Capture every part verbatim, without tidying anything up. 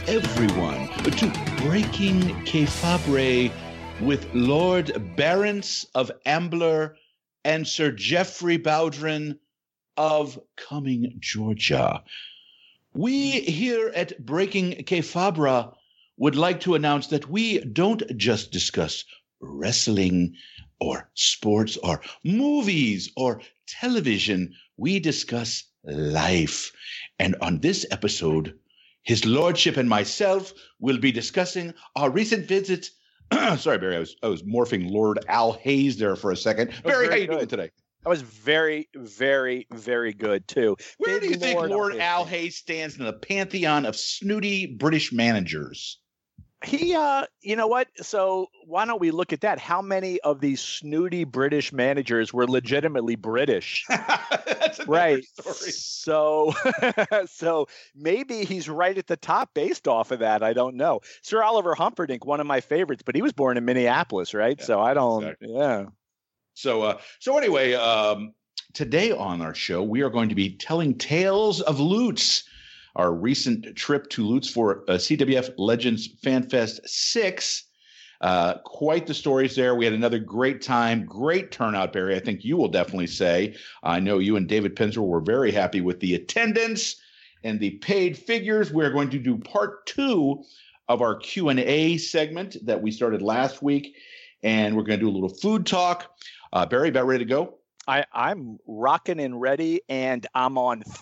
everyone to Breaking Kayfabe with Lord Barents of Ambler and Sir Geoffrey Bowdrin of Cumming, Georgia. We here at Breaking Kayfabe would like to announce that we don't just discuss wrestling or sports or movies or television. We discuss life. And on this episode, His Lordship and myself will be discussing our recent visit. Sorry, Barry, I was I was morphing Lord Al Hayes there for a second. Barry, how you good. doing today? That was very, very, very good, too. Where Big do you think Lord Lord Al Al Hayes stands in the pantheon of snooty British managers? He, uh, you know what? So why don't we look at that? How many of these snooty British managers were legitimately British? That's another right. story. So, so maybe he's right at the top based off of that. I don't know. Sir Oliver Humperdinck, one of my favorites, but he was born in Minneapolis, right? Yeah, so I don't. exactly. Yeah. So, uh, so anyway, um, today on our show, we are going to be telling tales of Lutz, our recent trip to Lutz for uh, C W F Legends FanFest six. Uh, quite the stories there. We had another great time, great turnout, Barry. I think you will definitely say. I know you and David Pinzer were very happy with the attendance and the paid figures. We're going to do part two of our Q and A segment that we started last week, and we're going to do a little food talk. Uh, Barry, about ready to go? I, I'm rocking and ready, and I'm on fire.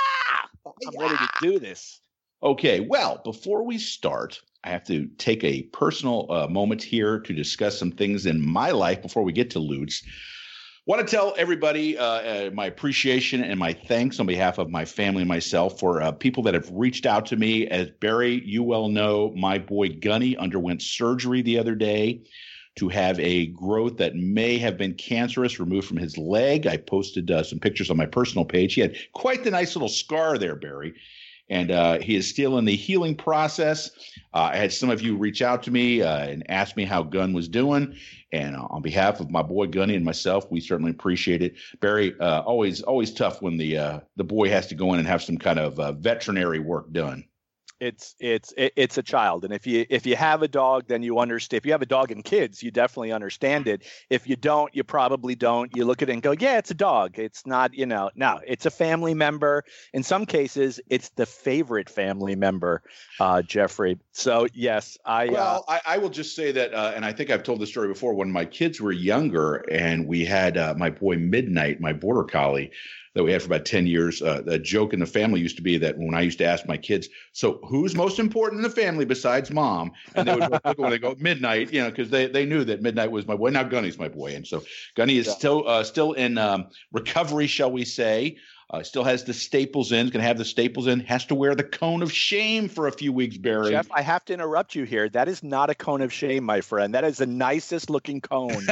I'm ready to do this. Okay, well, before we start, I have to take a personal uh, moment here to discuss some things in my life before we get to Lutz. Want to tell everybody uh, uh, my appreciation and my thanks on behalf of my family and myself for uh, people that have reached out to me. As Barry, you well know, my boy Gunny underwent surgery the other day to have a growth that may have been cancerous removed from his leg. I posted uh, some pictures on my personal page. He had quite the nice little scar there, Barry. And uh, he is still in the healing process. Uh, I had some of you reach out to me uh, and ask me how Gunn was doing. And uh, on behalf of my boy Gunny and myself, we certainly appreciate it. Barry, uh, always always tough when the uh, the boy has to go in and have some kind of uh, veterinary work done. It's it's it, it's a child, and if you if you have a dog, then you understand. If you have a dog and kids, you definitely understand it. If you don't, you probably don't. You look at it and go, "Yeah, it's a dog. It's not, you know, no, it's a family member." In some cases, it's the favorite family member, uh, Jeffrey. So yes, I. Well, uh, I, I will just say that, uh, and I think I've told this story before. When my kids were younger, and we had uh, my boy Midnight, my border collie, that we had for about ten years. Uh, the joke in the family used to be that when I used to ask my kids, so who's most important in the family besides mom? And they would look when they go Midnight, you know, because they, they knew that Midnight was my boy. Now Gunny's my boy. And so Gunny is yeah. still uh, still in um, recovery, shall we say. Uh, still has the staples in, going to have the staples in, has to wear the cone of shame for a few weeks, Barry. Jeff, I have to interrupt you here. That is not a cone of shame, my friend. That is the nicest looking cone.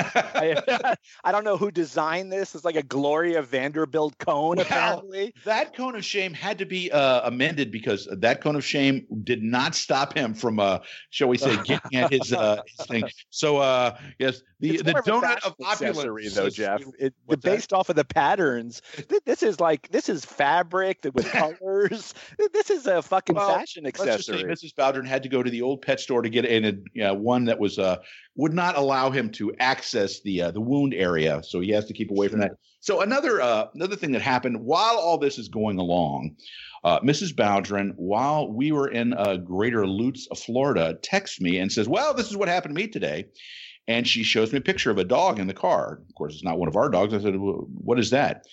I, I don't know who designed this. It's like a Gloria Vanderbilt cone, well, apparently. That cone of shame had to be uh, amended because that cone of shame did not stop him from, uh, shall we say, getting at his, uh, his thing. So, uh, yes, the, the donut of opulence. Though, Jeff. It, based that? off of the patterns, this is like, this is fabric with colors. This is a fucking well, fashion accessory. Let's just say Missus Bowdrin had to go to the old pet store to get in a you know, one that was uh, would not allow him to access the uh, the wound area, so he has to keep away from that. So another uh, another thing that happened while all this is going along, uh, Missus Bowdrin, while we were in uh, Greater Lutz, Florida, texts me and says, "Well, this is what happened to me today." And she shows me a picture of a dog in the car. Of course, it's not one of our dogs. I said, well, "What is that?"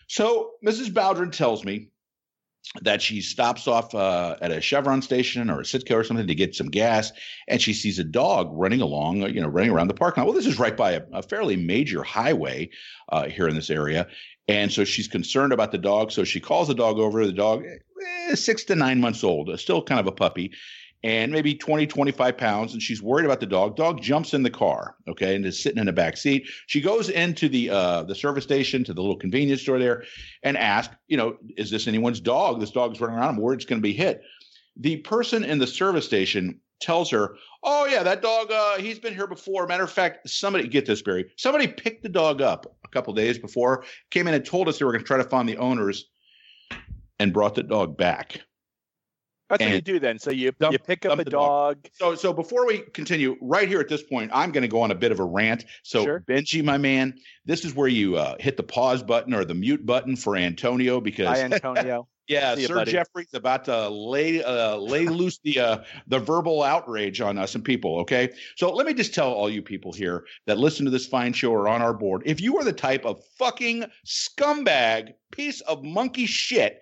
So Missus Bowdrin tells me that she stops off uh, at a Chevron station or a Citgo or something to get some gas, and she sees a dog running along, you know, running around the parking lot. Well, this is right by a, a fairly major highway uh, here in this area, and so she's concerned about the dog. So she calls the dog over. The dog, eh, six to nine months old, still kind of a puppy, and maybe twenty, twenty-five pounds, and she's worried about the dog. Dog jumps in the car, okay, and is sitting in the back seat. She goes into the uh, the service station, to the little convenience store there, and asks, you know, is this anyone's dog? This dog's running around. I'm worried it's going to be hit. The person in the service station tells her, oh, yeah, that dog, uh, he's been here before. Matter of fact, somebody, get this, Barry, somebody picked the dog up a couple days before, came in and told us they were going to try to find the owners, and brought the dog back. That's what you do then. So you dump, you pick up a dog. dog. So so before we continue, right here at this point, I'm going to go on a bit of a rant. So sure. Benji, my man, this is where you uh, hit the pause button or the mute button for Antonio because Hi, Antonio. yeah, See you, Sir buddy. Jeffrey's about to lay uh, lay loose the uh, the verbal outrage on us and people. Okay, so let me just tell all you people here that listen to this fine show or on our board, if you are the type of fucking scumbag piece of monkey shit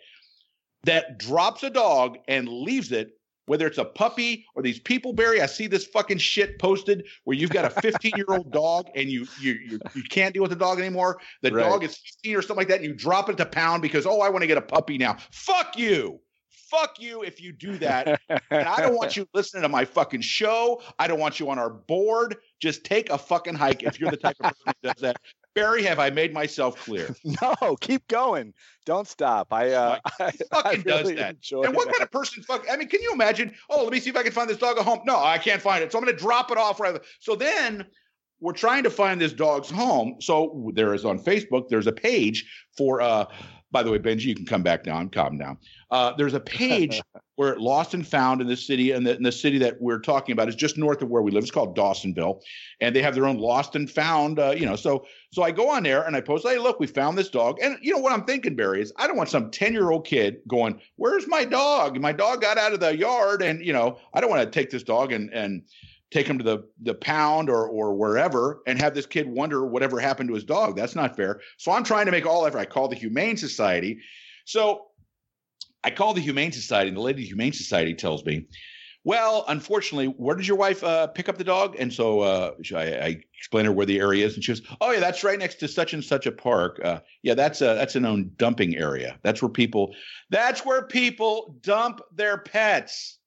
that drops a dog and leaves it, whether it's a puppy or these people, Barry, I see this fucking shit posted where you've got a fifteen-year-old dog and you you you you can't deal with the dog anymore. The right. dog is fifteen or something like that, and you drop it to pound because, oh, I want to get a puppy now. Fuck you. Fuck you if you do that. And I don't want you listening to my fucking show. I don't want you on our board. Just take a fucking hike if you're the type of person who does that. Barry, have I made myself clear? No, keep going. Don't stop. I uh, I, fucking I really does that. enjoy And what that. kind of person? Fuck. I mean, can you imagine? Oh, let me see if I can find this dog at home. No, I can't find it. So I'm going to drop it off. Right. So then we're trying to find this dog's home. So there is on Facebook. There's a page for. uh By the way, Benji, you can come back now. I'm calm down. Uh, there's a page where Lost and Found in this city, and the, and the city that we're talking about is just north of where we live. It's called Dawsonville, and they have their own Lost and Found. Uh, you know, so so I go on there and I post, hey, look, we found this dog. And you know what I'm thinking, Barry, is I don't want some ten-year-old kid going, where's my dog? My dog got out of the yard, and you know, I don't want to take this dog and and take him to the the pound or or wherever and have this kid wonder whatever happened to his dog. That's not fair. So I'm trying to make all effort. I call the Humane Society. So I call the Humane Society, and the lady at the Humane Society tells me, well, unfortunately, where did your wife uh, pick up the dog? And so uh, I, I explain her where the area is, and she goes, oh, yeah, that's right next to such and such a park. Uh, yeah, that's a, that's a known dumping area. That's where people that's where people dump their pets.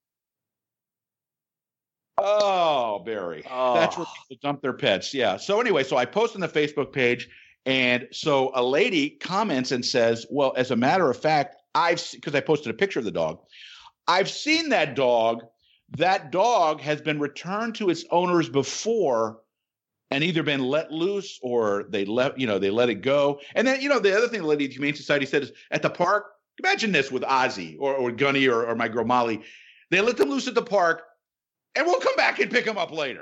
Oh, Barry. Oh. That's where people dump their pets. Yeah. So anyway, so I post on the Facebook page, and so a lady comments and says, well, as a matter of fact, I've because I posted a picture of the dog. I've seen that dog. That dog has been returned to its owners before and either been let loose or they let, you know, they let it go. And then, you know, the other thing the lady at the Humane Society said is at the park, imagine this with Ozzy or, or Gunny or, or my girl Molly. They let them loose at the park, and we'll come back and pick them up later.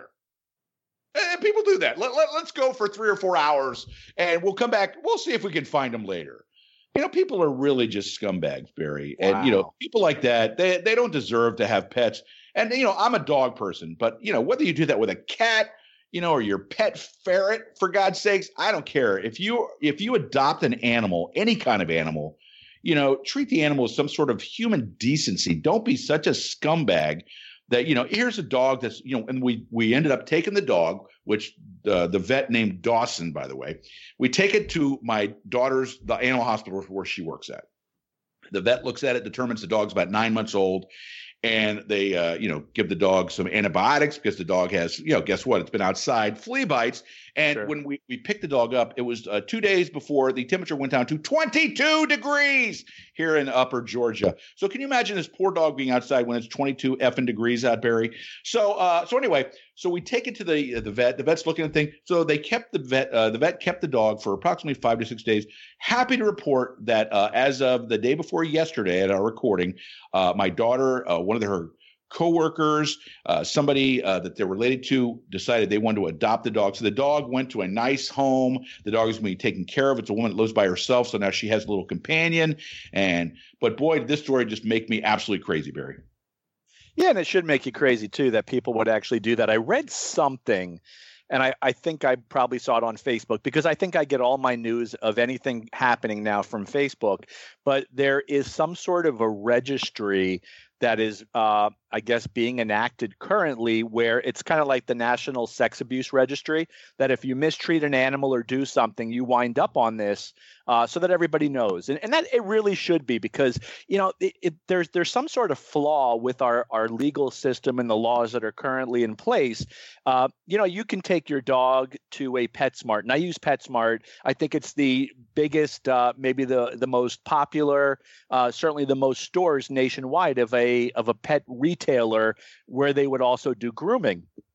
And people do that. Let, let, let's go for three or four hours, and we'll come back. We'll see if we can find them later. You know, people are really just scumbags, Barry. Wow. And, you know, people like that, they, they don't deserve to have pets. And, you know, I'm a dog person, but, you know, whether you do that with a cat, you know, or your pet ferret, for God's sakes, I don't care. If you if you adopt an animal, any kind of animal, you know, treat the animal as some sort of human decency. Don't be such a scumbag that, you know, here's a dog that's, you know, and we we ended up taking the dog, which uh, the vet named Dawson, by the way, we take it to my daughter's, the animal hospital where she works at. The vet looks at it, determines the dog's about nine months old. And they, uh, you know, give the dog some antibiotics because the dog has, you know, guess what? It's been outside, flea bites. And Sure. when we, we picked the dog up, it was uh, two days before the temperature went down to twenty-two degrees here in upper Georgia. So can you imagine this poor dog being outside when it's twenty-two effing degrees out, Barry? So, uh, so anyway, so we take it to the uh, the vet. The vet's looking at the thing. So they kept the vet. Uh, the vet kept the dog for approximately five to six days. Happy to report that uh, as of the day before yesterday at our recording, uh, my daughter, uh, one of her coworkers, uh, somebody uh, that they're related to, decided they wanted to adopt the dog. So the dog went to a nice home. The dog is going to be taken care of. It's a woman that lives by herself, so now she has a little companion. And but boy, did this story just make me absolutely crazy, Barry. Yeah, and it should make you crazy too that people would actually do that. I read something, and I, I think I probably saw it on Facebook because I think I get all my news of anything happening now from Facebook. But there is some sort of a registry that is, uh, I guess, being enacted currently where it's kind of like the National Sex Abuse Registry, that if you mistreat an animal or do something, you wind up on this uh, so that everybody knows. And, and that it really should be because, you know, it, it, there's there's some sort of flaw with our, our legal system and the laws that are currently in place. Uh, you know, you can take your dog to a PetSmart, and I use PetSmart. I think it's the biggest, uh, maybe the, the most popular, uh, certainly the most stores nationwide of a of a pet retailer where they would also do grooming.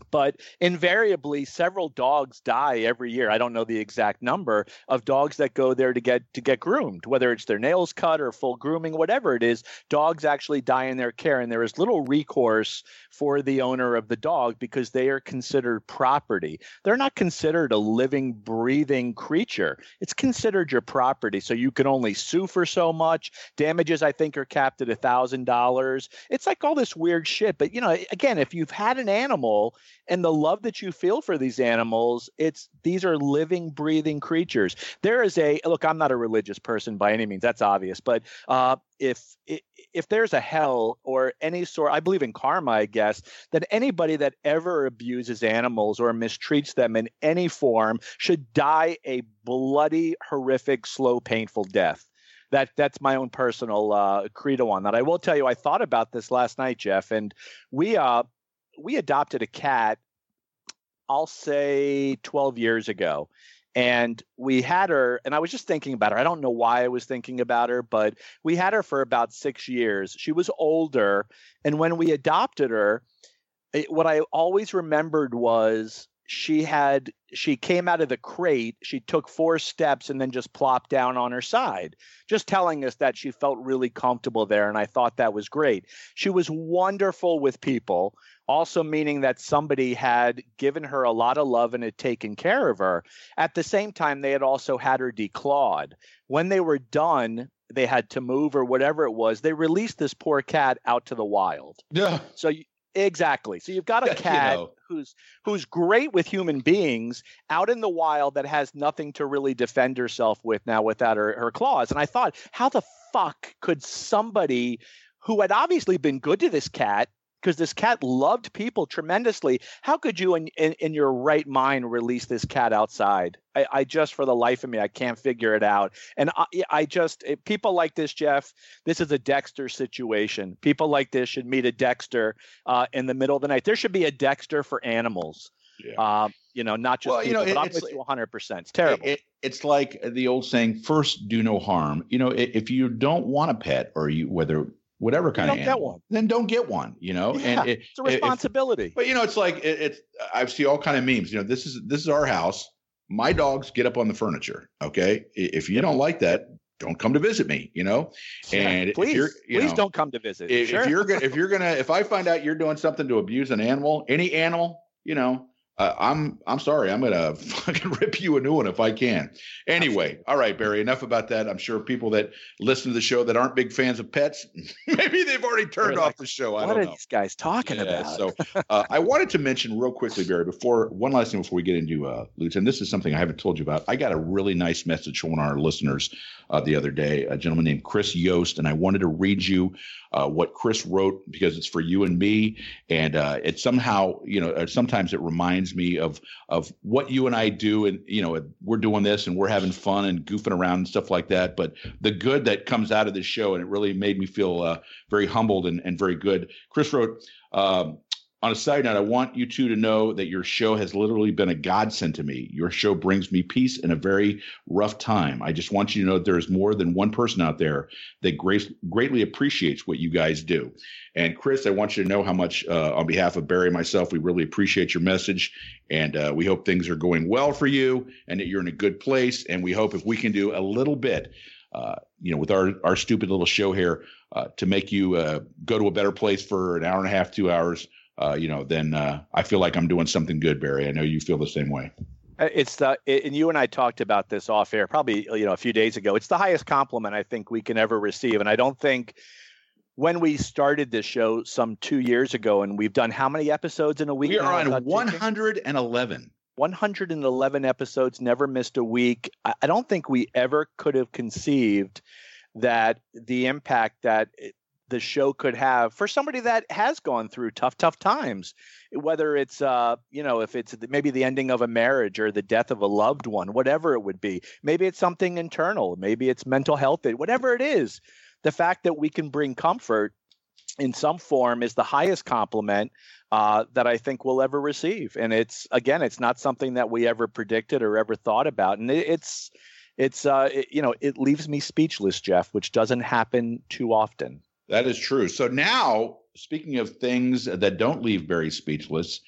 But invariably, several dogs die every year. I don't know the exact number of dogs that go there to get to get groomed, whether it's their nails cut or full grooming, whatever it is. Dogs actually die in their care, and there is little recourse for the owner of the dog because they are considered property. They're not considered a living, breathing creature. It's considered your property, so you can only sue for so much. Damages, I think, are capped at a thousand dollars. It's like all this weird shit. But you know, again, if you've had an animal and the love that you feel for these animals, it's these are living, breathing creatures. There is a look. I'm not a religious person by any means. That's obvious. But uh, if if there's a hell or any sort, I believe in karma, I guess, that anybody that ever abuses animals or mistreats them in any form should die a bloody, horrific, slow, painful death. That that's my own personal uh, credo on that. I will tell you, I thought about this last night, Jeff, and we uh. we adopted a cat, I'll say twelve years ago. And we had her, and I was just thinking about her. I don't know why I was thinking about her, but we had her for about six years. She was older. And when we adopted her, it, what I always remembered was she had, she came out of the crate, she took four steps and then just plopped down on her side, just telling us that she felt really comfortable there. And I thought that was great. She was wonderful with people, also meaning that somebody had given her a lot of love and had taken care of her. At the same time, they had also had her declawed. When they were done, they had to move or whatever it was, they released this poor cat out to the wild. Yeah. So you, Exactly. So you've got a cat you know. who's who's great with human beings out in the wild that has nothing to really defend herself with now without her, her claws. And I thought, how the fuck could somebody who had obviously been good to this cat, because this cat loved people tremendously, how could you in, in, in your right mind release this cat outside? I, I just, for the life of me, I can't figure it out. And I, I just, people like this, Jeff, this is a Dexter situation. People like this should meet a Dexter uh, in the middle of the night. There should be a Dexter for animals. Yeah. Uh, you know, not just well, people, you know, but it, I'm with you one hundred percent. It's terrible. It, it's like the old saying, first do no harm. You know, if you don't want a pet or you, whether whatever kind don't of get animal, one. then don't get one, you know, yeah, and it, it's a responsibility. If, but you know, it's like, it, it's, I see all kind of memes, you know, this is, this is our house. My dogs get up on the furniture. Okay. If you don't like that, don't come to visit me, you know, and yeah, please, if you're, you please know, don't come to visit. If, sure. if you're going to, if you're going to, if I find out you're doing something to abuse an animal, any animal, you know, Uh, I'm I'm sorry. I'm gonna fucking rip you a new one if I can. Anyway, all right, Barry. Enough about that. I'm sure people that listen to the show that aren't big fans of pets, maybe they've already turned They're off like, the show. I what don't are know. these guys talking yeah, about? So uh, I wanted to mention real quickly, Barry, before one last thing before we get into uh, Lutz, and this is something I haven't told you about. I got a really nice message from one of our listeners uh, the other day, a gentleman named Chris Yost, and I wanted to read you uh, what Chris wrote because it's for you and me, and uh, it somehow, you know, sometimes it reminds me of of what you and I do, and you know, we're doing this and we're having fun and goofing around and stuff like that. But the good that comes out of this show, and it really made me feel uh, very humbled and, and very good. Chris wrote, um, on a side note, I want you two to know that your show has literally been a godsend to me. Your show brings me peace in a very rough time. I just want you to know that there is more than one person out there that great, greatly appreciates what you guys do. And Chris, I want you to know how much, uh, on behalf of Barry and myself, we really appreciate your message. And uh, we hope things are going well for you and that you're in a good place. And we hope if we can do a little bit, uh, you know, with our, our stupid little show here, uh, to make you uh, go to a better place for an hour and a half, two hours, Uh, you know, then uh, I feel like I'm doing something good, Barry. I know you feel the same way. It's the, and you and I talked about this off air probably, you know, a few days ago. It's the highest compliment I think we can ever receive. And I don't think when we started this show some two years ago, and we've done how many episodes in a week? We are now, on one hundred eleven. one hundred eleven episodes, never missed a week. I, I don't think we ever could have conceived that the impact that it, the show could have for somebody that has gone through tough, tough times, whether it's, uh, you know, if it's maybe the ending of a marriage or the death of a loved one, whatever it would be. Maybe it's something internal. Maybe it's mental health, whatever it is. The fact that we can bring comfort in some form is the highest compliment uh, that I think we'll ever receive. And it's, again, it's not something that we ever predicted or ever thought about. And it, it's, it's, uh, it, you know, it leaves me speechless, Jeff, which doesn't happen too often. That is true. So now, speaking of things that don't leave Barry speechless,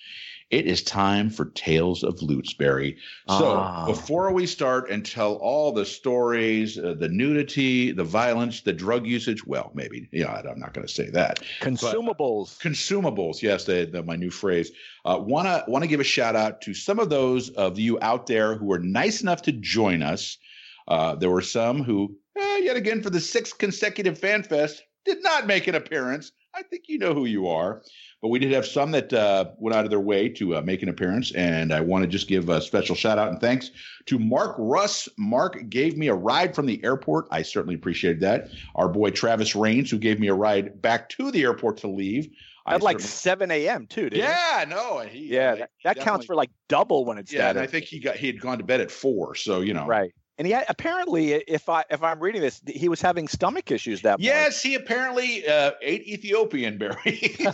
It is time for Tales of Lutesbury. So Ah. before we start and tell all the stories, uh, the nudity, the violence, the drug usage, well, maybe, yeah, I'm not going to say that. Consumables. But, uh, consumables, yes, the, the, my new phrase. Uh, wanna wanna give a shout out to some of those of you out there who were nice enough to join us. Uh, there were some who, eh, yet again, for the sixth consecutive Fan Fest, did not make an appearance. I think you know who you are. But we did have some that uh, went out of their way to uh, make an appearance. And I want to just give a special shout out and thanks to Mark Russ. Mark gave me a ride from the airport. I certainly appreciated that. Our boy Travis Rains, who gave me a ride back to the airport to leave. At like seven a.m. too, didn't yeah, it? no. He, yeah, uh, that, that counts for like double when it's yeah, that. And I think he got he had gone to bed at four. So, you know. Right. And he had, apparently, if I if I'm reading this, he was having stomach issues that morning. Yes, he apparently uh, ate Ethiopian berries.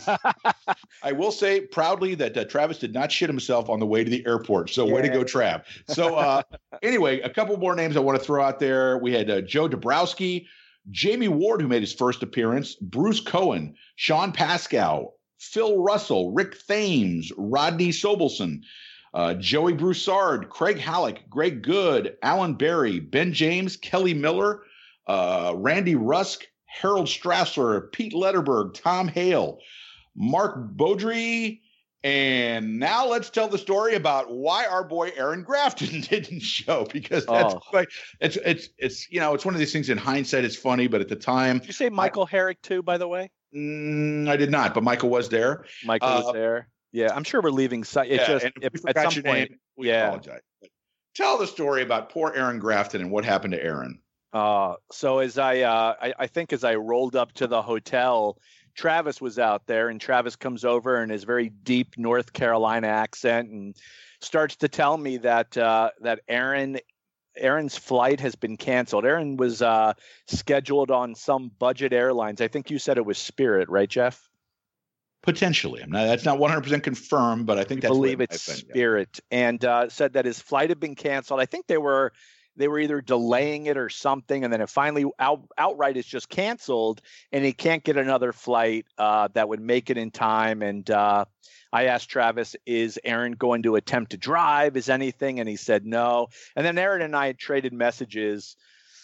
I will say proudly that uh, Travis did not shit himself on the way to the airport. So yeah. Way to go, Trav. So uh, anyway, a couple more names I want to throw out there. We had uh, Joe Dabrowski, Jamie Ward, who made his first appearance, Bruce Cohen, Sean Pascal, Phil Russell, Rick Thames, Rodney Sobelson, Uh, Joey Broussard, Craig Halleck, Greg Good, Alan Berry, Ben James, Kelly Miller, uh, Randy Rusk, Harold Strassler, Pete Letterberg, Tom Hale, Mark Beaudry, and now let's tell the story about why our boy Aaron Grafton didn't show, because that's oh. like it's it's it's you know it's one of these things in hindsight it's funny, but at the time. Did you say Michael I, Herrick too, by the way? Mm, I did not, but Michael was there. Michael uh, was there. Yeah, I'm sure we're leaving. It yeah, just and if if, we at some your point, name, we yeah. apologize. But tell the story about poor Aaron Grafton and what happened to Aaron. Uh, so as I, uh, I, I think as I rolled up to the hotel, Travis was out there, and Travis comes over in his very deep North Carolina accent and starts to tell me that uh, that Aaron. Aaron's flight has been canceled. Aaron was uh, scheduled on some budget airlines. I think you said it was Spirit, right, Jeff? Potentially. I'm not, that's not one hundred percent confirmed, but I think that's I believe it's Spirit. Yeah. And uh, said that his flight had been canceled. I think they were they were either delaying it or something, and then it finally out, outright is just canceled, and he can't get another flight uh, that would make it in time. And uh, I asked Travis, is Aaron going to attempt to drive? Is anything? And he said no. And then Aaron and I had traded messages.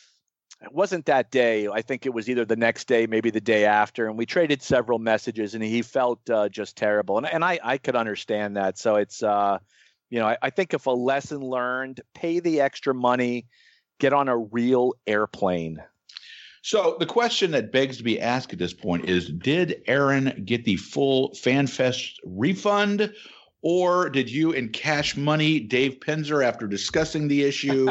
It wasn't that day. I think it was either the next day, maybe the day after. And we traded several messages, and he felt uh, just terrible. And, and I, I could understand that. So it's, uh, you know, I, I think if a lesson learned, pay the extra money, get on a real airplane. So the question that begs to be asked at this point is, did Aaron get the full FanFest refund, or did you in cash money Dave Penzer after discussing the issue?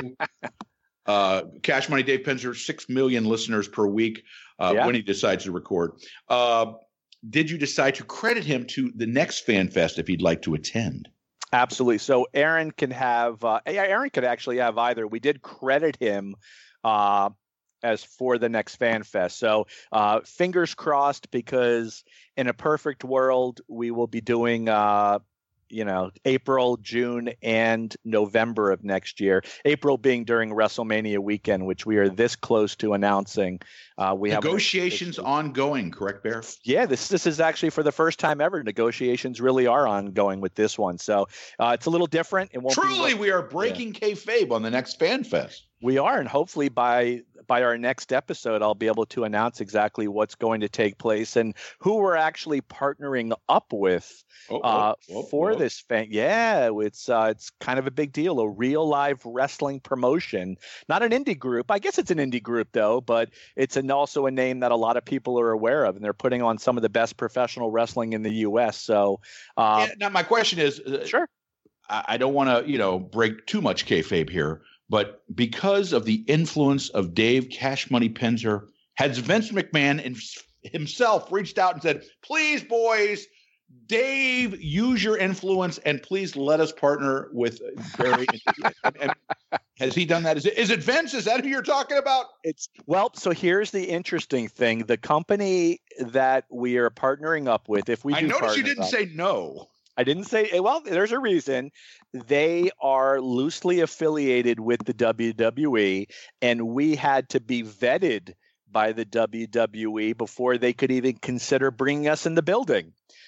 Uh, Cash Money Dave Penzer, six million listeners per week uh, yeah. when he decides to record. Uh, did you decide to credit him to the next FanFest if he'd like to attend? Absolutely. So Aaron can have uh, – Aaron could actually have either. We did credit him uh, as for the next FanFest. So uh, fingers crossed, because in a perfect world, we will be doing uh, – you know, April, June, and November of next year. April being during WrestleMania weekend, which we are this close to announcing. Uh, we negotiations have ongoing, correct, Bear? Yeah, this this is actually for the first time ever. Negotiations really are ongoing with this one, so uh, it's a little different. It won't Truly, be, we are breaking yeah. kayfabe on the next FanFest. We are, and hopefully by by our next episode, I'll be able to announce exactly what's going to take place and who we're actually partnering up with oh, uh, oh, oh, for oh. this fan. Yeah, it's uh, it's kind of a big deal, a real live wrestling promotion, not an indie group. I guess it's an indie group though, but it's an, also a name that a lot of people are aware of, and they're putting on some of the best professional wrestling in the U S. So, uh, yeah, now my question is, uh, sure, I, I don't want to you know break too much kayfabe here. But because of the influence of Dave Cash Money Penzer, has Vince McMahon in, himself reached out and said, please, boys, Dave, use your influence and please let us partner with Barry. and, and has he done that? Is it, is it Vince? Is that who you're talking about? It's well, so here's the interesting thing. The company that we are partnering up with, if we do I noticed you didn't up, say no. I didn't say, well, there's a reason. They are loosely affiliated with the W W E, and we had to be vetted by the W W E before they could even consider bringing us in the building.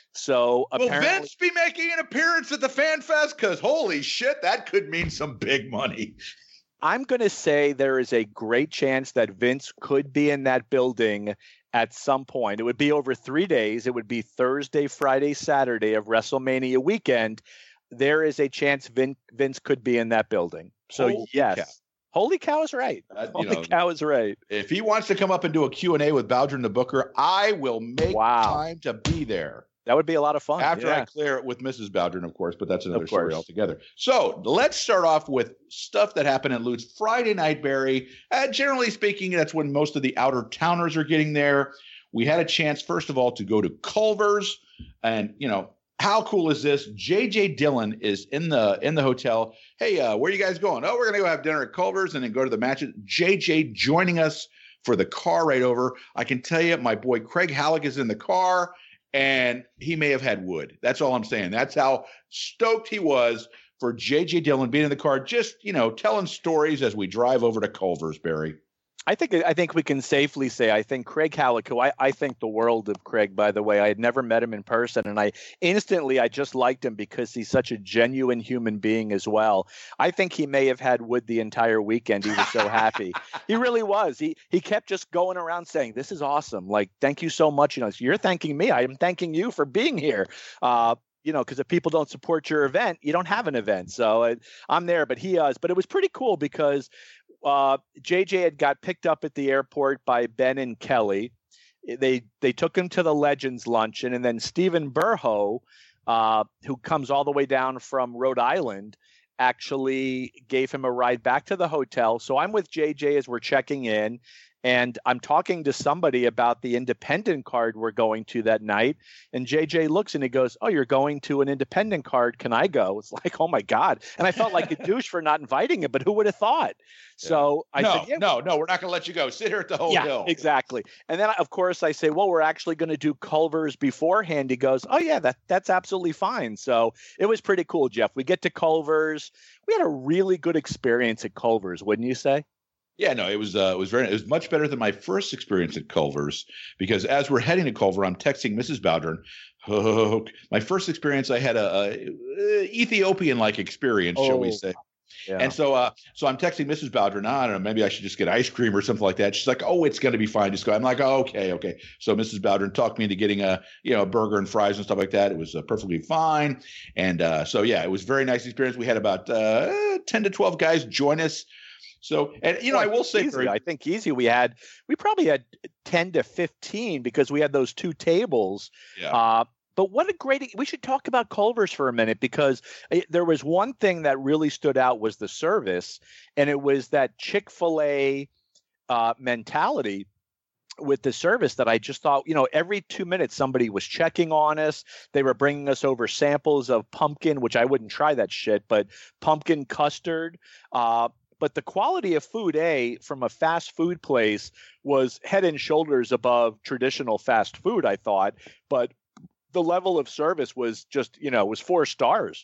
So will apparently, Vince be making an appearance at the Fan Fest? Because holy shit, that could mean some big money. I'm going to say there is a great chance that Vince could be in that building at some point. It would be over three days. It would be Thursday, Friday, Saturday of WrestleMania weekend. There is a chance Vin, Vince could be in that building. So Holy yes, cow. Holy cow is right. Uh, you Holy know, cow is right. If he wants to come up and do a Q and A with Bowdrin the Booker, I will make Wow. time to be there. That would be a lot of fun. After yeah. I clear it with Missus Bowdrin, of course, but that's another Of story course. altogether. So let's start off with stuff that happened in Lutz Friday night, Barry. Uh, generally speaking, that's when most of the outer towners are getting there. We had a chance, first of all, to go to Culver's, and you know, how cool is this? J J Dillon is in the in the hotel. Hey, uh, where are you guys going? Oh, we're gonna go have dinner at Culver's and then go to the matches. J J joining us for the car ride over. I can tell you, my boy Craig Halleck is in the car, and he may have had wood. That's all I'm saying. That's how stoked he was for J J Dillon being in the car, just you know, telling stories as we drive over to Culver's, Barry. I think I think we can safely say I think Craig Halleck, who I, I think the world of Craig, by the way. I had never met him in person, and I instantly I just liked him because he's such a genuine human being as well. I think he may have had wood the entire weekend. He was so happy. He really was. He he kept just going around saying, "This is awesome. Like, thank you so much. You know, you're thanking me. I am thanking you for being here." Uh, you know, because if people don't support your event, you don't have an event. So uh, I'm there, but he is. But it was pretty cool because uh, J J had got picked up at the airport by Ben and Kelly. They they took him to the Legends luncheon, and then Stephen Burho, uh, who comes all the way down from Rhode Island, actually gave him a ride back to the hotel. So I'm with J J as we're checking in, and I'm talking to somebody about the independent card we're going to that night. And J J looks and he goes, "Oh, you're going to an independent card. Can I go?" It's like, oh my God. And I felt like a douche for not inviting him, but who would have thought? Yeah. So I no, said, yeah, no, no, we're not going to let you go. Sit here at the hotel. Yeah, exactly. And then of course I say, well, we're actually going to do Culver's beforehand. He goes, oh yeah, that that's absolutely fine. So it was pretty cool, Jeff. We get to Culver's. We had a really good experience at Culver's, wouldn't you say? Yeah, no, it was uh, it was very it was much better than my first experience at Culver's, because as we're heading to Culver, I'm texting Missus Bowdrin. Oh, my first experience, I had a, a Ethiopian-like experience, oh, shall we say? Yeah. And so, uh, so I'm texting Missus Bowdrin. I don't know, maybe I should just get ice cream or something like that. She's like, "Oh, it's going to be fine. Just go." I'm like, "Oh, okay, okay." So Missus Bowdrin talked me into getting a you know a burger and fries and stuff like that. It was uh, perfectly fine. And uh, so yeah, it was a very nice experience. We had about uh, ten to twelve guys join us. So, and you know, well, I will say, easy. Very, I think easy. We had, we probably had ten to fifteen because we had those two tables. Yeah. Uh, but what a great, we should talk about Culver's for a minute, because there was one thing that really stood out was the service. And it was that Chick-fil-A uh, mentality with the service that I just thought, you know, every two minutes somebody was checking on us. They were bringing us over samples of pumpkin, which I wouldn't try that shit, but pumpkin custard. Uh, But the quality of food, A, from a fast food place was head and shoulders above traditional fast food, I thought. But the level of service was just, you know, was four stars.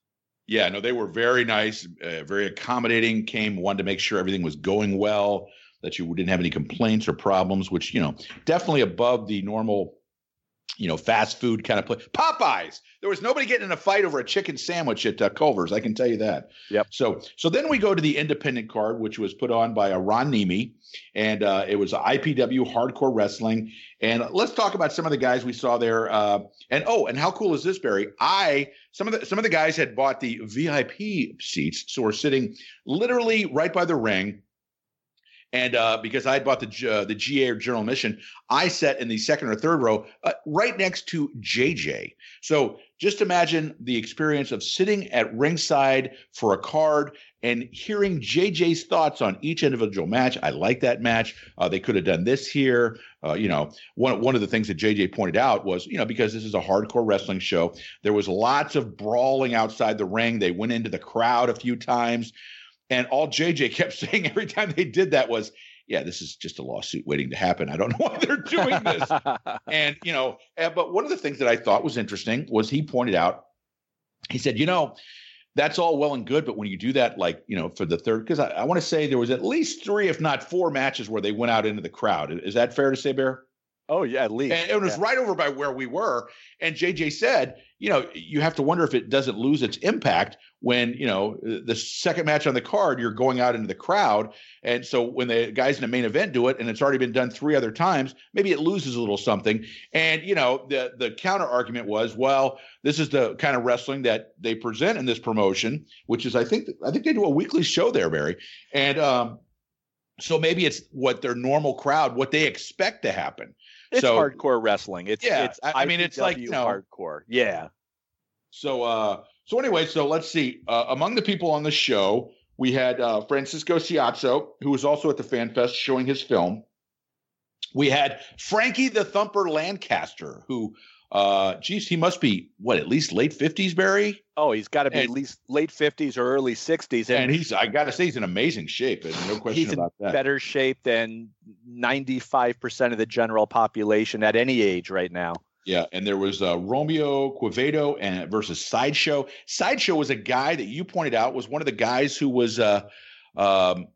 Yeah, no, they were very nice, uh, very accommodating, came, wanted to make sure everything was going well, that you didn't have any complaints or problems, which, you know, definitely above the normal, you know, fast food kind of place. Popeyes. There was nobody getting in a fight over a chicken sandwich at uh, Culver's. I can tell you that. Yep. So, so then we go to the independent card, which was put on by uh, Ron Nemi, and uh, it was I P W Hardcore Wrestling. And let's talk about some of the guys we saw there. Uh, and oh, and how cool is this, Barry? I some of the some of the guys had bought the V I P seats, so we're sitting literally right by the ring. And uh, because I had bought the uh, the G A or General Admission, I sat in the second or third row, uh, right next to J J. So just imagine the experience of sitting at ringside for a card and hearing J J's thoughts on each individual match. I like that match. Uh, they could have done this here. Uh, you know, one one of the things that J J pointed out was, you know, because this is a hardcore wrestling show, there was lots of brawling outside the ring. They went into the crowd a few times. And all J J kept saying every time they did that was, yeah, this is just a lawsuit waiting to happen. I don't know why they're doing this. And, you know, but one of the things that I thought was interesting was he pointed out, he said, you know, that's all well and good, but when you do that, like, you know, for the third, because I, I want to say there was at least three, if not four matches where they went out into the crowd. Is that fair to say, Bear? Oh yeah, at least. And it was yeah. right over by where we were. And J J said, you know, you have to wonder if it doesn't lose its impact when, you know, the second match on the card, you're going out into the crowd. And so when the guys in the main event do it and it's already been done three other times, maybe it loses a little something. And, you know, the, the counter argument was, well, this is the kind of wrestling that they present in this promotion, which is, I think, I think they do a weekly show there, Barry. And um, so maybe it's what their normal crowd, what they expect to happen. It's so, hardcore wrestling. It's yeah. It's I, I mean, it's like, you know, hardcore. Yeah. So, uh, so anyway, so let's see. Uh, among the people on the show, we had uh, Francisco Ciazzo, who was also at the Fan Fest showing his film. We had Frankie the Thumper Lancaster, who, uh, geez, he must be what, at least late fifties, Barry? Oh, he's got to be and, at least late fifties or early sixties. And, and he's, I got to say, he's in amazing shape. No question he's about in that. Better shape than ninety-five percent of the general population at any age right now. Yeah, and there was uh, Romeo Quevedo and versus Sideshow. Sideshow was a guy that you pointed out was one of the guys who was uh, um,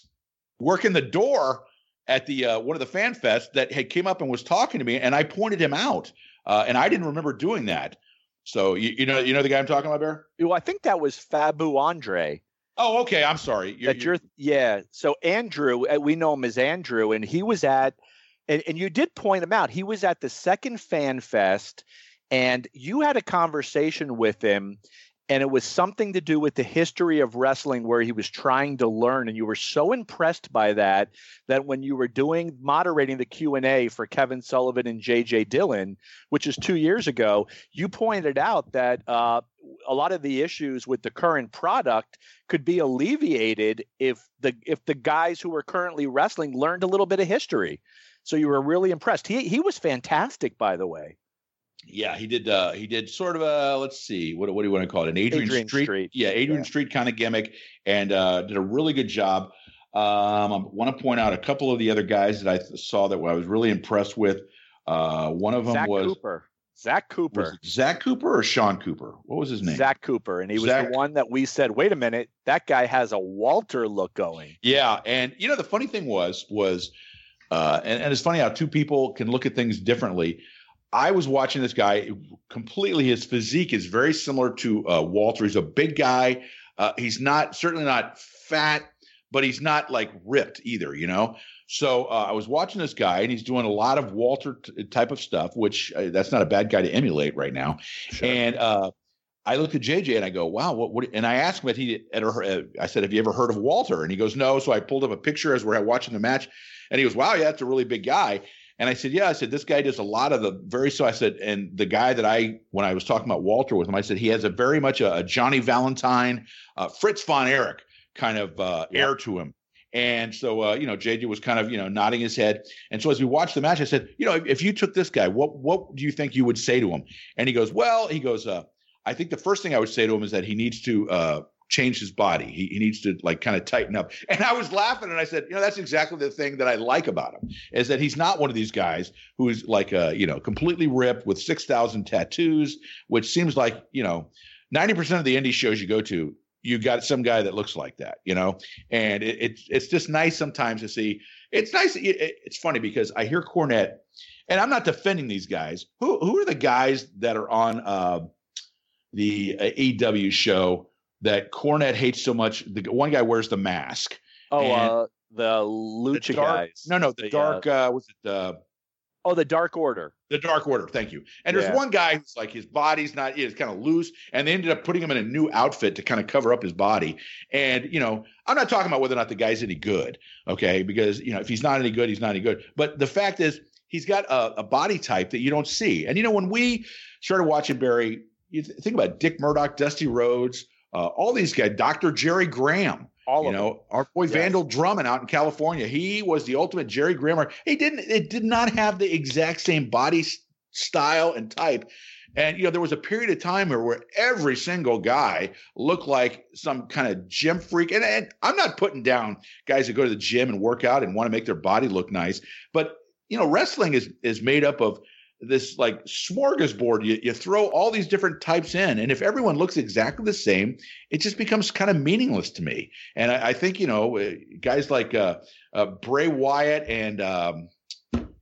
working the door at the uh, one of the Fan Fests that had came up and was talking to me, and I pointed him out, uh, and I didn't remember doing that. So you, you know, you know the guy I'm talking about, Bear? Well, I think that was Fabu Andre. Oh, okay. I'm sorry. You're, that you're, you're yeah. So Andrew, we know him as Andrew, and he was at. And, and you did point him out. He was at the second Fan Fest, and you had a conversation with him, and it was something to do with the history of wrestling where he was trying to learn. And you were so impressed by that, that when you were doing moderating the Q and A for Kevin Sullivan and J J Dillon, which is two years ago, you pointed out that uh, a lot of the issues with the current product could be alleviated if the if the guys who are currently wrestling learned a little bit of history. So you were really impressed. He he was fantastic, by the way. Yeah, he did. Uh, he did sort of a let's see, what what do you want to call it? An Adrian, Adrian Street, Street. yeah, Adrian yeah. Street kind of gimmick, and uh, did a really good job. Um, I want to point out a couple of the other guys that I th- saw that I was really impressed with. Uh, one of them Zach was Cooper. Zach Cooper. Zach Cooper or Sean Cooper? What was his name? Zach Cooper, and he was Zach. the one that we said, "Wait a minute, that guy has a Walter look going." Yeah, and you know the funny thing was was. Uh, and, and it's funny how two people can look at things differently. I was watching this guy completely. His physique is very similar to uh, Walter. He's a big guy. Uh, he's not certainly not fat, but he's not like ripped either, you know? So uh, I was watching this guy and he's doing a lot of Walter t- type of stuff, which uh, that's not a bad guy to emulate right now. Sure. And uh, I looked at J J and I go, wow, what, what, and I asked him if he had ever, uh, I said, have you ever heard of Walter? And he goes, no. So I pulled up a picture as we're watching the match. And he goes, wow, yeah, that's a really big guy. And I said, yeah, I said, this guy does a lot of the very, so I said, and the guy that I, when I was talking about Walter with him, I said, he has a very much a, a Johnny Valentine, uh, Fritz von Erich kind of uh, yeah. air to him. And so, uh, you know, J J was kind of, you know, nodding his head. And so as we watched the match, I said, you know, if, if you took this guy, what, what do you think you would say to him? And he goes, well, he goes, uh, I think the first thing I would say to him is that he needs to, uh, change his body. He, he needs to like kind of tighten up. And I was laughing and I said, you know, that's exactly the thing that I like about him is that he's not one of these guys who's like, uh, you know, completely ripped with six thousand tattoos, which seems like, you know, ninety percent of the indie shows you go to, you got some guy that looks like that, you know, and it, it's, it's just nice sometimes to see. It's nice. It, it's funny because I hear Cornette and I'm not defending these guys. Who, who are the guys that are on uh, the uh, A E W show that Cornette hates so much? The one guy wears the mask. Oh, uh, the Lucha the dark, guys. No, no, the, the dark. Uh, uh, was it? Uh, oh, the Dark Order. The Dark Order. Thank you. And there's yeah. one guy who's like his body's not. It's kind of loose, and they ended up putting him in a new outfit to kind of cover up his body. And you know, I'm not talking about whether or not the guy's any good, okay? Because you know, if he's not any good, he's not any good. But the fact is, he's got a, a body type that you don't see. And you know, when we started watching Barry, you th- think about Dick Murdoch, Dusty Rhodes. Uh, all these guys, Doctor Jerry Graham, all you know, them. Our boy yes. Vandal Drummond out in California. He was the ultimate Jerry Graham. He didn't, it did not have the exact same body s- style and type. And, you know, there was a period of time where, where every single guy looked like some kind of gym freak. And, and I'm not putting down guys that go to the gym and work out and want to make their body look nice. But, you know, wrestling is is made up of this like smorgasbord. You, you throw all these different types in, and if everyone looks exactly the same, it just becomes kind of meaningless to me. And I, I think, you know, guys like uh, uh, Bray Wyatt and um,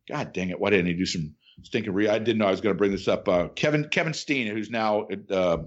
God dang it! Why didn't he do some stinking re? I didn't know I was going to bring this up. Uh, Kevin Kevin Steen, who's now uh,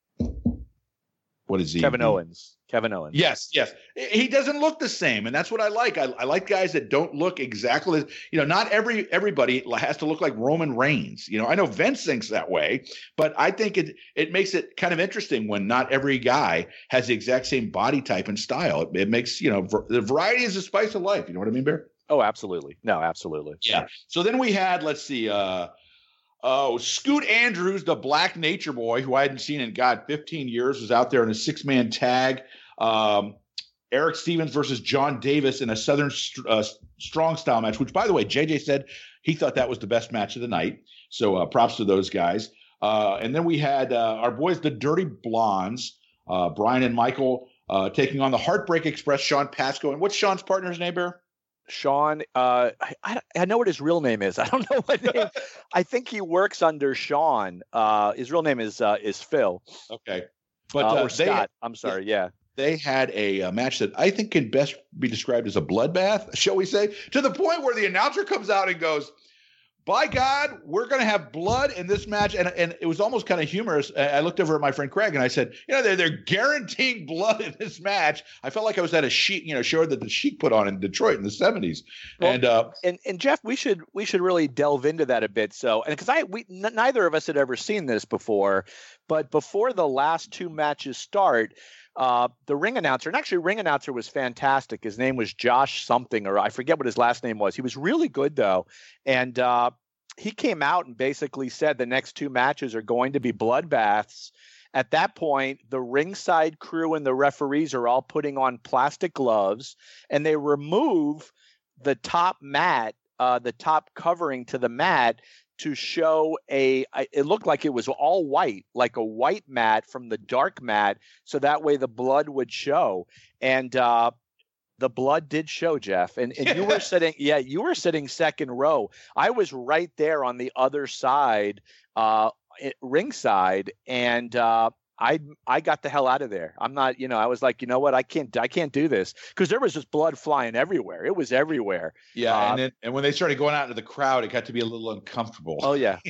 what is he? Kevin he, Owens. Kevin Owens. Yes, yes. He doesn't look the same, and that's what I like. I, I like guys that don't look exactly. You know, not every everybody has to look like Roman Reigns. You know, I know Vince thinks that way, but I think it it makes it kind of interesting when not every guy has the exact same body type and style. It, it makes you know ver- the variety is the spice of life. You know what I mean, Bear? Oh, absolutely. No, absolutely. Yeah. So then we had, let's see, uh, oh, Scoot Andrews, the Black Nature Boy, who I hadn't seen in God fifteen years, was out there in a six man tag. Um, Eric Stevens versus John Davis in a Southern uh, strong style match, which, by the way, J J said he thought that was the best match of the night. So uh, props to those guys. Uh, and then we had uh, our boys, the Dirty Blondes, uh, Brian and Michael, uh, taking on the Heartbreak Express, Sean Pasco. And what's Sean's partner's name, Bear? Sean, uh, I, I know what his real name is. I don't know what name. I think he works under Sean. Uh, his real name is uh, is Phil. Okay. But uh, uh, or Scott. I'm sorry. Yeah. They had a, a match that I think can best be described as a bloodbath, shall we say, to the point where the announcer comes out and goes, by God, we're going to have blood in this match. And, and it was almost kind of humorous. I looked over at my friend Craig and I said, you know, they're, they're guaranteeing blood in this match. I felt like I was at a Sheik, you know, show that the Sheik put on in Detroit in the seventies. Well, and, uh, and, and Jeff, we should, we should really delve into that a bit. So, and cause I, we, n- neither of us had ever seen this before, but before the last two matches start, Uh, the ring announcer, and actually ring announcer was fantastic. His name was Josh something, or I forget what his last name was. He was really good though. And uh, he came out and basically said the next two matches are going to be bloodbaths. At that point, the ringside crew and the referees are all putting on plastic gloves, and they remove the top mat, uh, the top covering to the mat, to show a, it looked like it was all white, like a white mat from the dark mat. So that way the blood would show. And uh, the blood did show, Jeff. And, and you were sitting, yeah, you were sitting second row. I was right there on the other side, uh, ringside. And uh, I I got the hell out of there. I'm not, you know, I was like, you know what? I can't, I can't do this, because there was just blood flying everywhere. It was everywhere. Yeah. Uh, and then, and when they started going out into the crowd, it got to be a little uncomfortable. Oh yeah.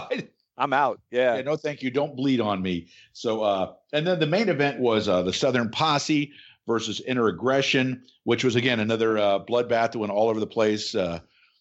I'm out. Yeah. yeah. No, thank you. Don't bleed on me. So, uh, and then the main event was uh, the Southern Posse versus Inner Aggression, which was, again, another uh, bloodbath that went all over the place. Uh,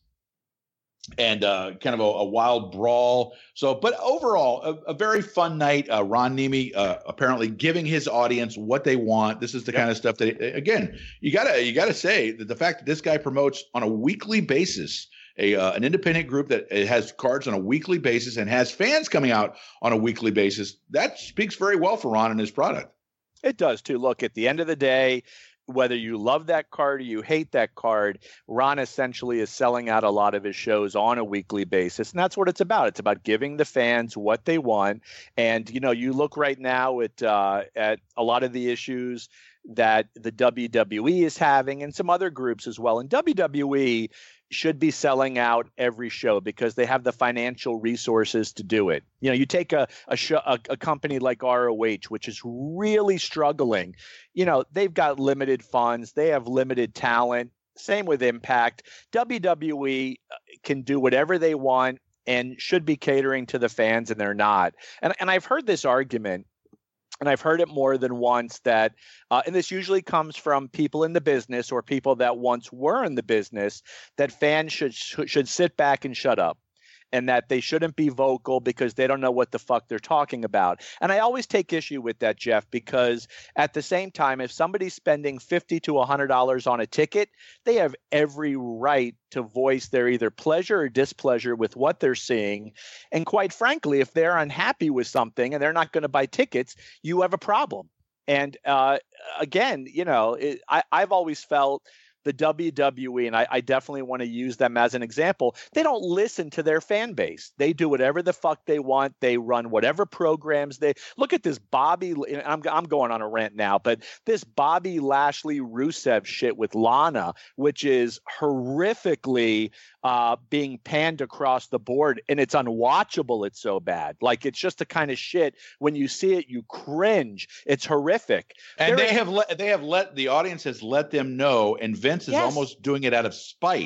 and uh, kind of a, a wild brawl. So, but overall, a, a very fun night. Uh, Ron Nemi uh, apparently giving his audience what they want. This is the yep. kind of stuff that, again, you gotta you gotta say that the fact that this guy promotes on a weekly basis a uh, an independent group that has cards on a weekly basis and has fans coming out on a weekly basis, that speaks very well for Ron and his product. It does too. Look, at the end of the day, whether you love that card or you hate that card, Ron essentially is selling out a lot of his shows on a weekly basis. And that's what it's about. It's about giving the fans what they want. And, you know, you look right now at uh, at a lot of the issues that the W W E is having and some other groups as well. And W W E should be selling out every show because they have the financial resources to do it. You know, you take a a, show, a a company like R O H, which is really struggling. You know, they've got limited funds. They have limited talent. Same with Impact. W W E can do whatever they want and should be catering to the fans, and they're not. And and I've heard this argument, and I've heard it more than once, that, uh, and this usually comes from people in the business or people that once were in the business, that fans should should sit back and shut up, and that they shouldn't be vocal because they don't know what the fuck they're talking about. And I always take issue with that, Jeff, because at the same time, if somebody's spending fifty to one hundred dollars on a ticket, they have every right to voice their either pleasure or displeasure with what they're seeing. And quite frankly, if they're unhappy with something and they're not going to buy tickets, you have a problem. And uh, again, you know, it, I, I've always felt the W W E, and I, I definitely want to use them as an example, they don't listen to their fan base. They do whatever the fuck they want. They run whatever programs they look at. This Bobby, I'm I'm going on a rant now, but this Bobby Lashley Rusev shit with Lana, which is horrifically uh, being panned across the board, and it's unwatchable. It's so bad. Like, it's just the kind of shit when you see it, you cringe. It's horrific. And there they is, have let they have let the audience has let them know, and Vince is yes. almost doing it out of spite.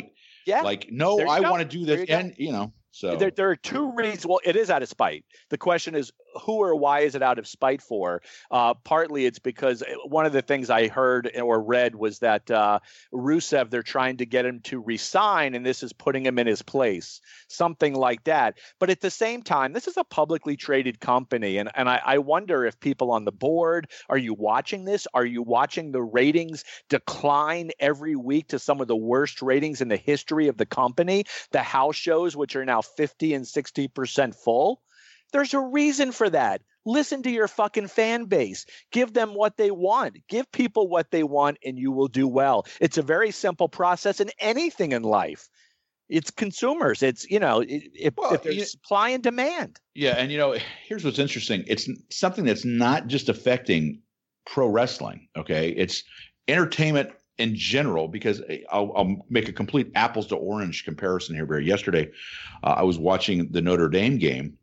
Yeah. Like, no, I want to do this. You and, you know, so there, there are two reasons. Well, it is out of spite. The question is, who or why is it out of spite for? Uh, partly it's because one of the things I heard or read was that uh, Rusev, they're trying to get him to resign, and this is putting him in his place, something like that. But at the same time, this is a publicly traded company, and, and I, I wonder if people on the board, are you watching this? Are you watching the ratings decline every week to some of the worst ratings in the history of the company? The house shows, which are now fifty and sixty percent full. There's a reason for that. Listen to your fucking fan base. Give them what they want. Give people what they want, and you will do well. It's a very simple process in anything in life. It's consumers. It's, you know, if, well, if there's you, supply and demand. Yeah, and, you know, here's what's interesting. It's something that's not just affecting pro wrestling, okay? It's entertainment in general, because I'll, I'll make a complete apples to orange comparison here, Barry. Yesterday, uh, I was watching the Notre Dame game.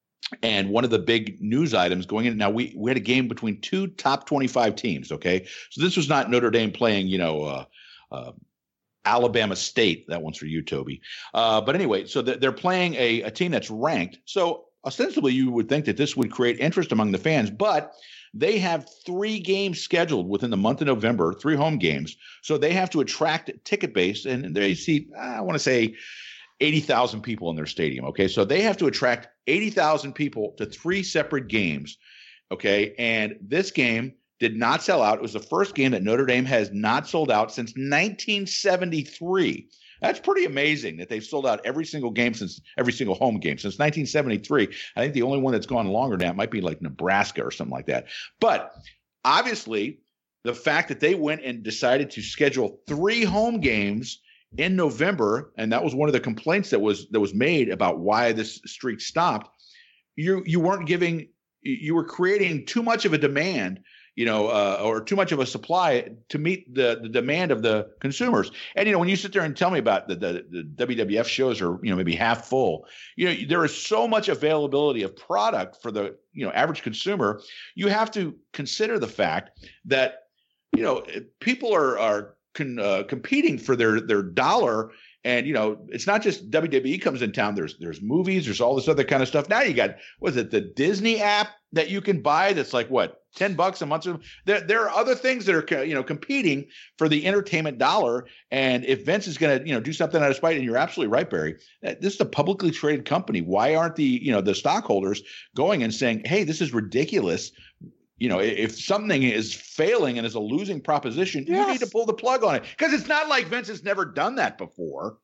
And one of the big news items going in now, we we had a game between two top twenty-five teams. OK, so this was not Notre Dame playing, you know, uh, uh, Alabama State. That one's for you, Toby. Uh, but anyway, so they're playing a, a team that's ranked. So ostensibly, you would think that this would create interest among the fans. But they have three games scheduled within the month of November, three home games. So they have to attract ticket base. And they see, I want to say, eighty thousand people in their stadium. Okay. So they have to attract eighty thousand people to three separate games. Okay. And this game did not sell out. It was the first game that Notre Dame has not sold out since nineteen seventy-three. That's pretty amazing that they've sold out every single game since every single home game since nineteen seventy-three. I think the only one that's gone longer than that might be like Nebraska or something like that. But obviously, the fact that they went and decided to schedule three home games in November, and that was one of the complaints that was that was made about why this streak stopped. You you weren't giving, you were creating too much of a demand, you know, uh, or too much of a supply to meet the the demand of the consumers. And you know, when you sit there and tell me about the the, the W W F shows are, you know, maybe half full, you know, there is so much availability of product for the, you know, average consumer. You have to consider the fact that, you know, people are are Con, uh, competing for their their dollar, and you know, it's not just W W E comes in town. There's there's movies, there's all this other kind of stuff. Now you got, what is it, the Disney app that you can buy that's like what, ten bucks a month. There there are other things that are, you know, competing for the entertainment dollar. And if Vince is going to, you know, do something out of spite, and you're absolutely right, Barry, this is a publicly traded company. Why aren't the, you know, the stockholders going and saying, hey, this is ridiculous? You know, if something is failing and is a losing proposition, yes, you need to pull the plug on it, because it's not like Vince has never done that before.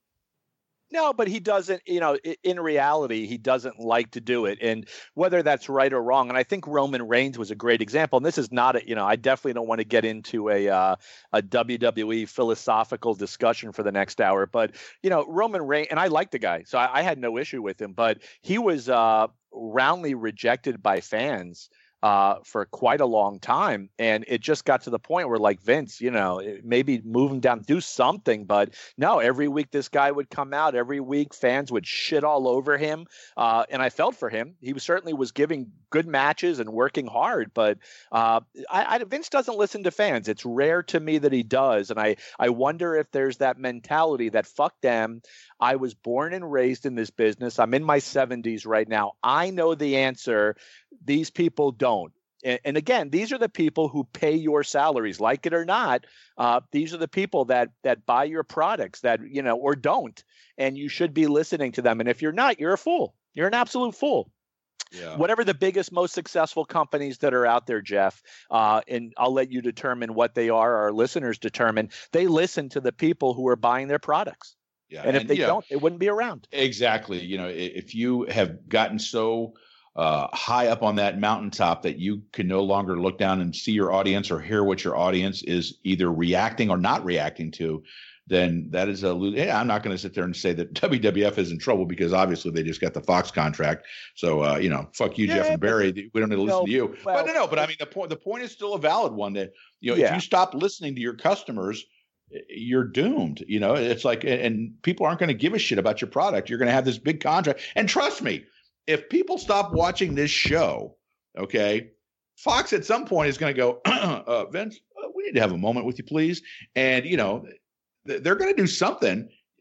No, but he doesn't, you know, in reality, he doesn't like to do it. And whether that's right or wrong, and I think Roman Reigns was a great example. And this is not a, you know, I definitely don't want to get into a uh, a W W E philosophical discussion for the next hour. But, you know, Roman Reigns, and I like the guy, so I, I had no issue with him, but he was uh, roundly rejected by fans Uh, for quite a long time. And it just got to the point where, like, Vince, you know, maybe move him down, do something. But no, every week this guy would come out. Every week fans would shit all over him. Uh, and I felt for him. He was, certainly was giving good matches and working hard. But uh, I, I, Vince doesn't listen to fans. It's rare to me that he does. And I, I wonder if there's that mentality that, fuck them, I was born and raised in this business. I'm in my seventies right now. I know the answer. These people don't. And, and again, these are the people who pay your salaries, like it or not. Uh, these are the people that that buy your products, that, you know, or don't. And you should be listening to them. And if you're not, you're a fool. You're an absolute fool. Yeah. Whatever the biggest, most successful companies that are out there, Jeff, uh, and I'll let you determine what they are, our listeners determine, they listen to the people who are buying their products. Yeah. And if and, they don't, know, they wouldn't be around. Exactly. You know, if you have gotten so uh, high up on that mountaintop that you can no longer look down and see your audience or hear what your audience is either reacting or not reacting to, then that is a – yeah, I'm not going to sit there and say that W W F is in trouble, because obviously they just got the Fox contract. So, uh, you know, fuck you, yeah, Jeff and Barry. We don't need to listen no, to you. Well, but no, no, but I mean, the point the point is still a valid one, that, you know, yeah. if you stop listening to your customers, you're doomed. You know, it's like, and people aren't going to give a shit about your product. You're going to have this big contract. And trust me, if people stop watching this show, okay, Fox at some point is going to go, uh, Vince, uh, we need to have a moment with you, please. And, you know, th- they're going to do something.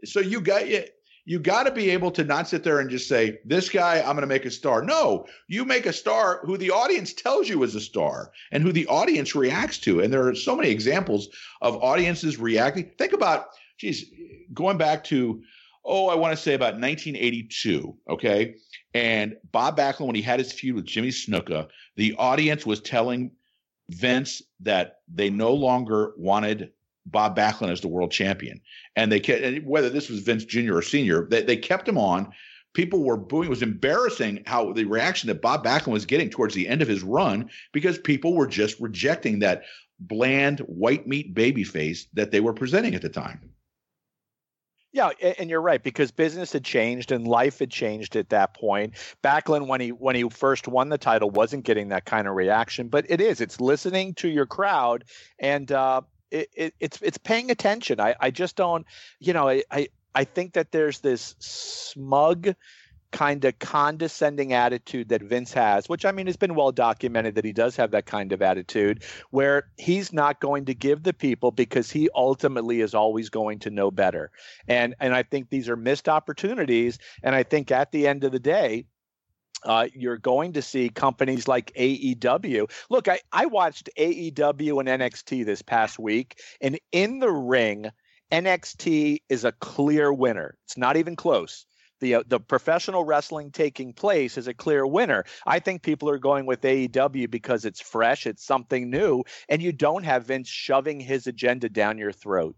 so you got you, you got to be able to not sit there and just say, this guy, I'm going to make a star. No, you make a star who the audience tells you is a star and who the audience reacts to. And there are so many examples of audiences reacting. Think about, geez, going back to, oh, I want to say about nineteen eighty-two, okay? And Bob Backlund, when he had his feud with Jimmy Snuka, the audience was telling Vince that they no longer wanted Bob Backlund as the world champion. And they kept, whether this was Vince Junior or Senior, they, they kept him on. People were booing. It was embarrassing how the reaction that Bob Backlund was getting towards the end of his run, because people were just rejecting that bland white meat babyface that they were presenting at the time. Yeah, and you're right, because business had changed and life had changed at that point. Backlund, when he when he first won the title, wasn't getting that kind of reaction, but it is. It's listening to your crowd, and uh, it, it, it's it's paying attention. I, I just don't, you know, I, I I think that there's this smug, kind of condescending attitude that Vince has, which I mean has been well documented that he does have that kind of attitude, where he's not going to give the people because he ultimately is always going to know better. And and I think these are missed opportunities. And I think at the end of the day, Uh, you're going to see companies like A E W. Look, I, I watched A E W and N X T this past week, and in the ring, N X T is a clear winner. It's not even close. The, uh, the professional wrestling taking place is a clear winner. I think people are going with A E W because it's fresh, it's something new, and you don't have Vince shoving his agenda down your throat.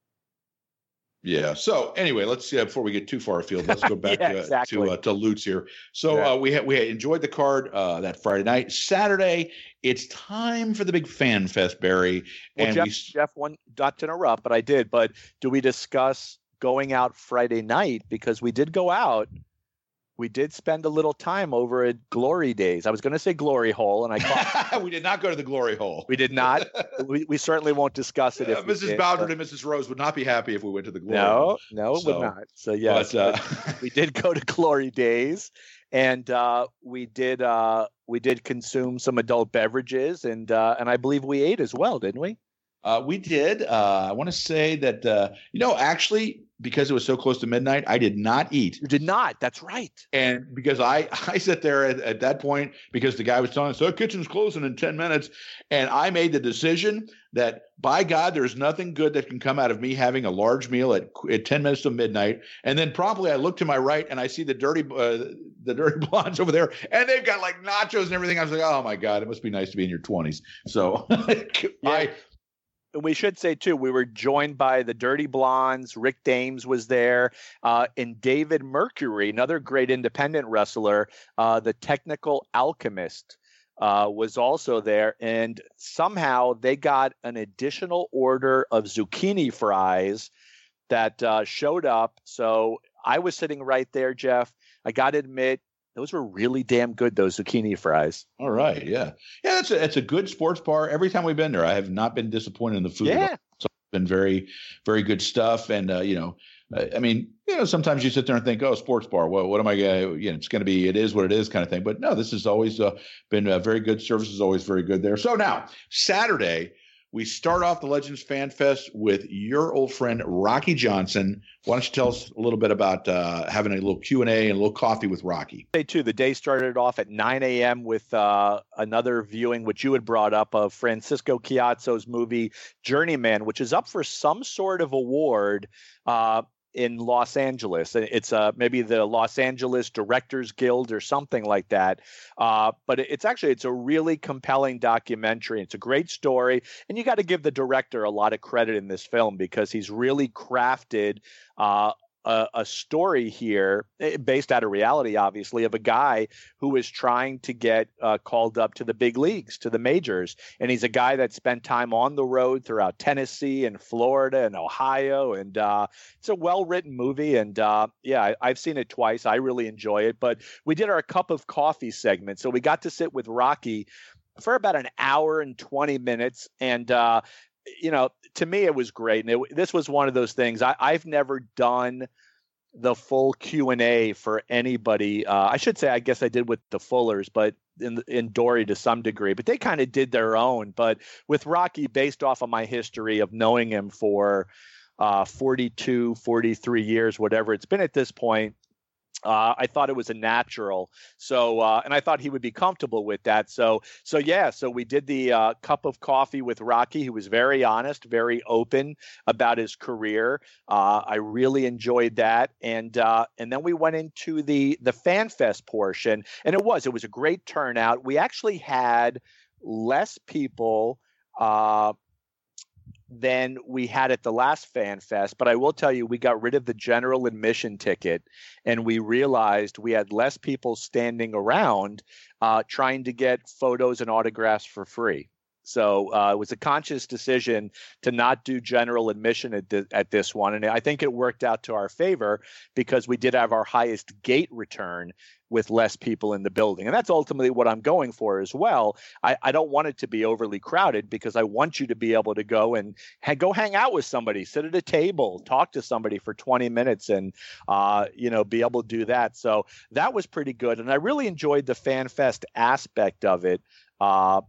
Yeah. So anyway, let's see. Uh, before we get too far afield, let's go back yeah, to exactly. to, uh, to Lutz here. So yeah. uh, we had we had enjoyed the card uh, that Friday night. Saturday, it's time for the big fan fest, Barry. Well, and Jeff, we, Jeff, one not to interrupt, but I did. But do we discuss going out Friday night? Because we did go out. We did spend a little time over at Glory Days. I was going to say Glory Hole, and I caught. we did not go to the Glory Hole. We did not. we, we certainly won't discuss it. Yeah, if Missus Did, Bowdred but... and Missus Rose would not be happy if we went to the Glory no, Hole. No, no, it so, would not. So yes, but, uh... we did go to Glory Days, and uh, we did uh, we did consume some adult beverages, and uh, and I believe we ate as well, didn't we? Uh, we did. Uh, I want to say that, uh, you know, actually, because it was so close to midnight, I did not eat. You did not. That's right. And because I, I sat there at, at that point, because the guy was telling us, the kitchen's closing in ten minutes. And I made the decision that, by God, there's nothing good that can come out of me having a large meal at, at ten minutes to midnight. And then promptly I look to my right and I see the dirty, uh, the dirty blondes over there, and they've got like nachos and everything. I was like, oh my God, it must be nice to be in your twenties. So yeah. I, We should say, too, we were joined by the Dirty Blondes. Rick Dames was there, uh, and David Mercury, another great independent wrestler, uh, the Technical Alchemist, uh, was also there. And somehow they got an additional order of zucchini fries that uh, showed up. So I was sitting right there, Jeff. I got to admit, those were really damn good, those zucchini fries. All right. Yeah. Yeah. It's a, it's a good sports bar. Every time we've been there, I have not been disappointed in the food. Yeah. So it's been very, very good stuff. And, uh, you know, I mean, you know, sometimes you sit there and think, oh, sports bar, well, what am I going to, you know, it's going to be, it is what it is kind of thing. But no, this has always uh, been a very good. Service is always very good there. So now Saturday, we start off the Legends Fan Fest with your old friend, Rocky Johnson. Why don't you tell us a little bit about uh, having a little Q and A and a little coffee with Rocky? Day two, the day started off at nine a.m. with uh, another viewing, which you had brought up, of Francisco Chiazzo's movie Journeyman, which is up for some sort of award uh, in Los Angeles. It's uh, maybe the Los Angeles Directors Guild or something like that. Uh, but it's actually, it's a really compelling documentary. It's a great story. And you got to give the director a lot of credit in this film, because he's really crafted uh, a, a story here based out of reality, obviously, of a guy who is trying to get uh, called up to the big leagues, to the majors. And he's a guy that spent time on the road throughout Tennessee and Florida and Ohio. And uh, it's a well-written movie. And uh, yeah, I, I've seen it twice. I really enjoy it. But we did our cup of coffee segment. So we got to sit with Rocky for about an hour and twenty minutes. And, uh, you know, to me, it was great. And it, this was one of those things. I, I've never done the full Q and A for anybody. Uh, I should say, I guess I did with the Fullers, but in, in Dory to some degree, but they kind of did their own. But with Rocky, based off of my history of knowing him for uh, forty-two, forty-three years, whatever it's been at this point. Uh, I thought it was a natural. So, uh, and I thought he would be comfortable with that. So, so yeah, so we did the uh, cup of coffee with Rocky, who was very honest, very open about his career. Uh, I really enjoyed that. And, uh, and then we went into the, the Fan Fest portion, and it was, it was a great turnout. We actually had less people, uh, than we had at the last Fan Fest. But I will tell you, we got rid of the general admission ticket, and we realized we had less people standing around uh, trying to get photos and autographs for free. So uh, it was a conscious decision to not do general admission at, th- at this one. And I think it worked out to our favor because we did have our highest gate return with less people in the building. And that's ultimately what I'm going for as well. I, I don't want it to be overly crowded because I want you to be able to go and ha- go hang out with somebody, sit at a table, talk to somebody for twenty minutes and, uh, you know, be able to do that. So that was pretty good. And I really enjoyed the Fan Fest aspect of it. Uh,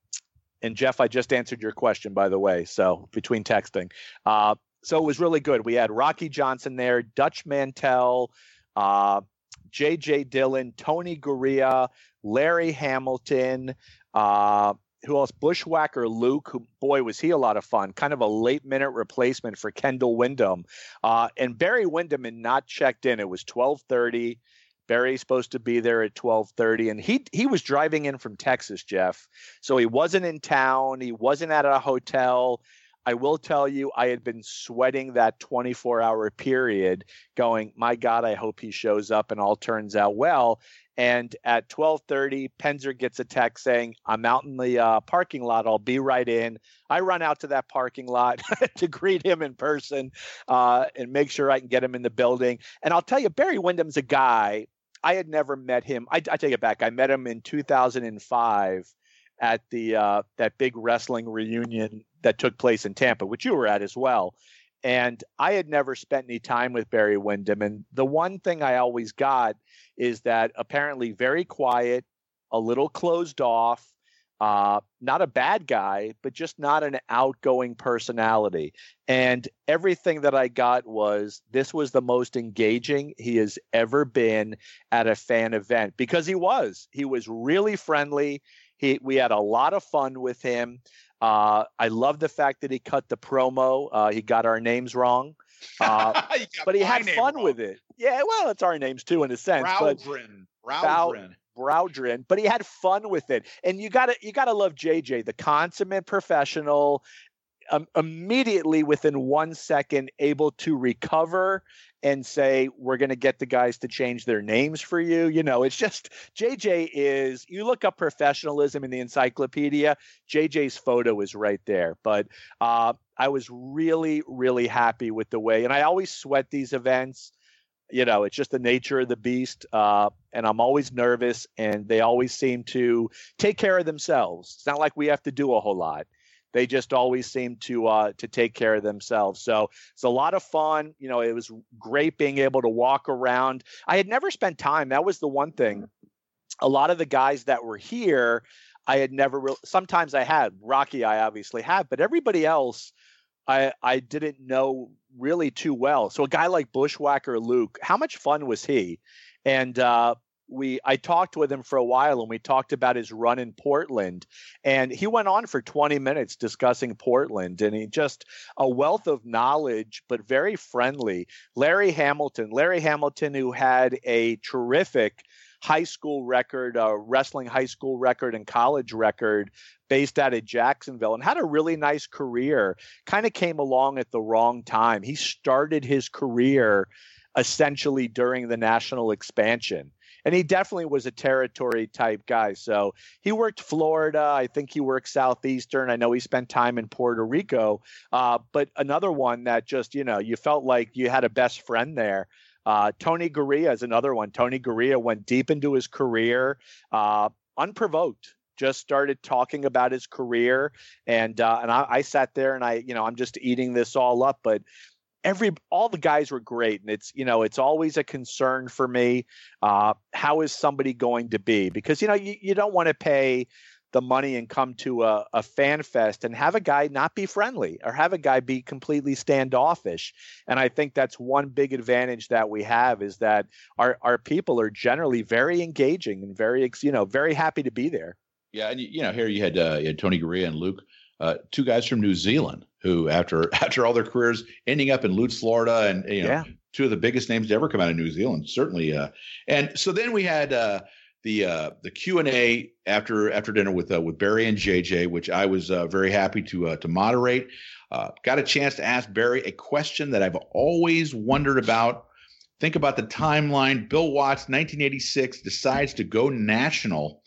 And Jeff, I just answered your question, by the way, so between texting. Uh, so it was really good. We had Rocky Johnson there, Dutch Mantell, uh, J J Dillon, Tony Gurria, Larry Hamilton, uh, who else? Bushwhacker Luke, who, boy, was he a lot of fun. Kind of a late-minute replacement for Kendall Windham. Uh, and Barry Windham had not checked in. It was twelve thirty. Barry's supposed to be there at twelve thirty, and he he was driving in from Texas, Jeff. So he wasn't in town. He wasn't at a hotel. I will tell you, I had been sweating that twenty-four hour period going, my God, I hope he shows up and all turns out well. And at twelve thirty, Penzer gets a text saying, I'm out in the uh, parking lot. I'll be right in. I run out to that parking lot to greet him in person uh, and make sure I can get him in the building. And I'll tell you, Barry Windham's a guy. I had never met him. I, I take it back. I met him in two thousand five at the uh, that big wrestling reunion that took place in Tampa, which you were at as well. And I had never spent any time with Barry Windham. And the one thing I always got is that apparently very quiet, a little closed off, uh, not a bad guy, but just not an outgoing personality. And everything that I got was this was the most engaging he has ever been at a fan event because he was. He was really friendly. He, we had a lot of fun with him. Uh, I love the fact that he cut the promo. Uh, he got our names wrong, uh, but he had fun wrong. with it. Yeah, well, it's our names too in a sense. Browdrin. Browdrin. Browdrin, but he had fun with it. And you gotta you gotta love J J, the consummate professional, um, immediately within one second able to recover and say, we're going to get the guys to change their names for you. You know, it's just J J is, you look up professionalism in the encyclopedia, J J's photo is right there. But uh, I was really, really happy with the way, and I always sweat these events. You know, it's just the nature of the beast. Uh, and I'm always nervous, and they always seem to take care of themselves. It's not like we have to do a whole lot. They just always seem to uh, to take care of themselves. So it's a lot of fun. You know, it was great being able to walk around. I had never spent time. That was the one thing. A lot of the guys that were here, I had never really, sometimes I had. Rocky, I obviously have, but everybody else, I, I didn't know really too well. So a guy like Bushwhacker Luke, how much fun was he? And uh, we, I talked with him for a while, and we talked about his run in Portland, and he went on for twenty minutes discussing Portland, and he just a wealth of knowledge, but very friendly. Larry Hamilton, Larry Hamilton, who had a terrific high school record, uh, wrestling high school record and college record based out of Jacksonville, and had a really nice career, kind of came along at the wrong time. He started his career essentially during the national expansion. And he definitely was a territory type guy. So he worked Florida. I think he worked Southeastern. I know he spent time in Puerto Rico. Uh, but another one that just, you know, you felt like you had a best friend there. Uh, Tony Gurria is another one. Tony Gurria went deep into his career, uh, unprovoked. Just started talking about his career, and uh, and I, I sat there and I, you know, I'm just eating this all up. But every all the guys were great, and it's you know it's always a concern for me. Uh, how is somebody going to be? Because you know you, you don't want to pay the money and come to a, a fan fest and have a guy not be friendly or have a guy be completely standoffish. And I think that's one big advantage that we have is that our, our people are generally very engaging and very, you know, very happy to be there. Yeah. And, you know, here you had, uh, you had Tony Garea and Luke, uh, two guys from New Zealand who, after after all their careers, ending up in Lutz, Florida, and, you know, yeah. two of the biggest names to ever come out of New Zealand, certainly. Uh, and so then we had uh, the uh, the Q and A after after dinner with uh, with Barry and J J, which I was uh, very happy to uh, to moderate. Uh, got a chance to ask Barry a question that I've always wondered about. Think about the timeline. Bill Watts, nineteen eighty-six, decides to go national.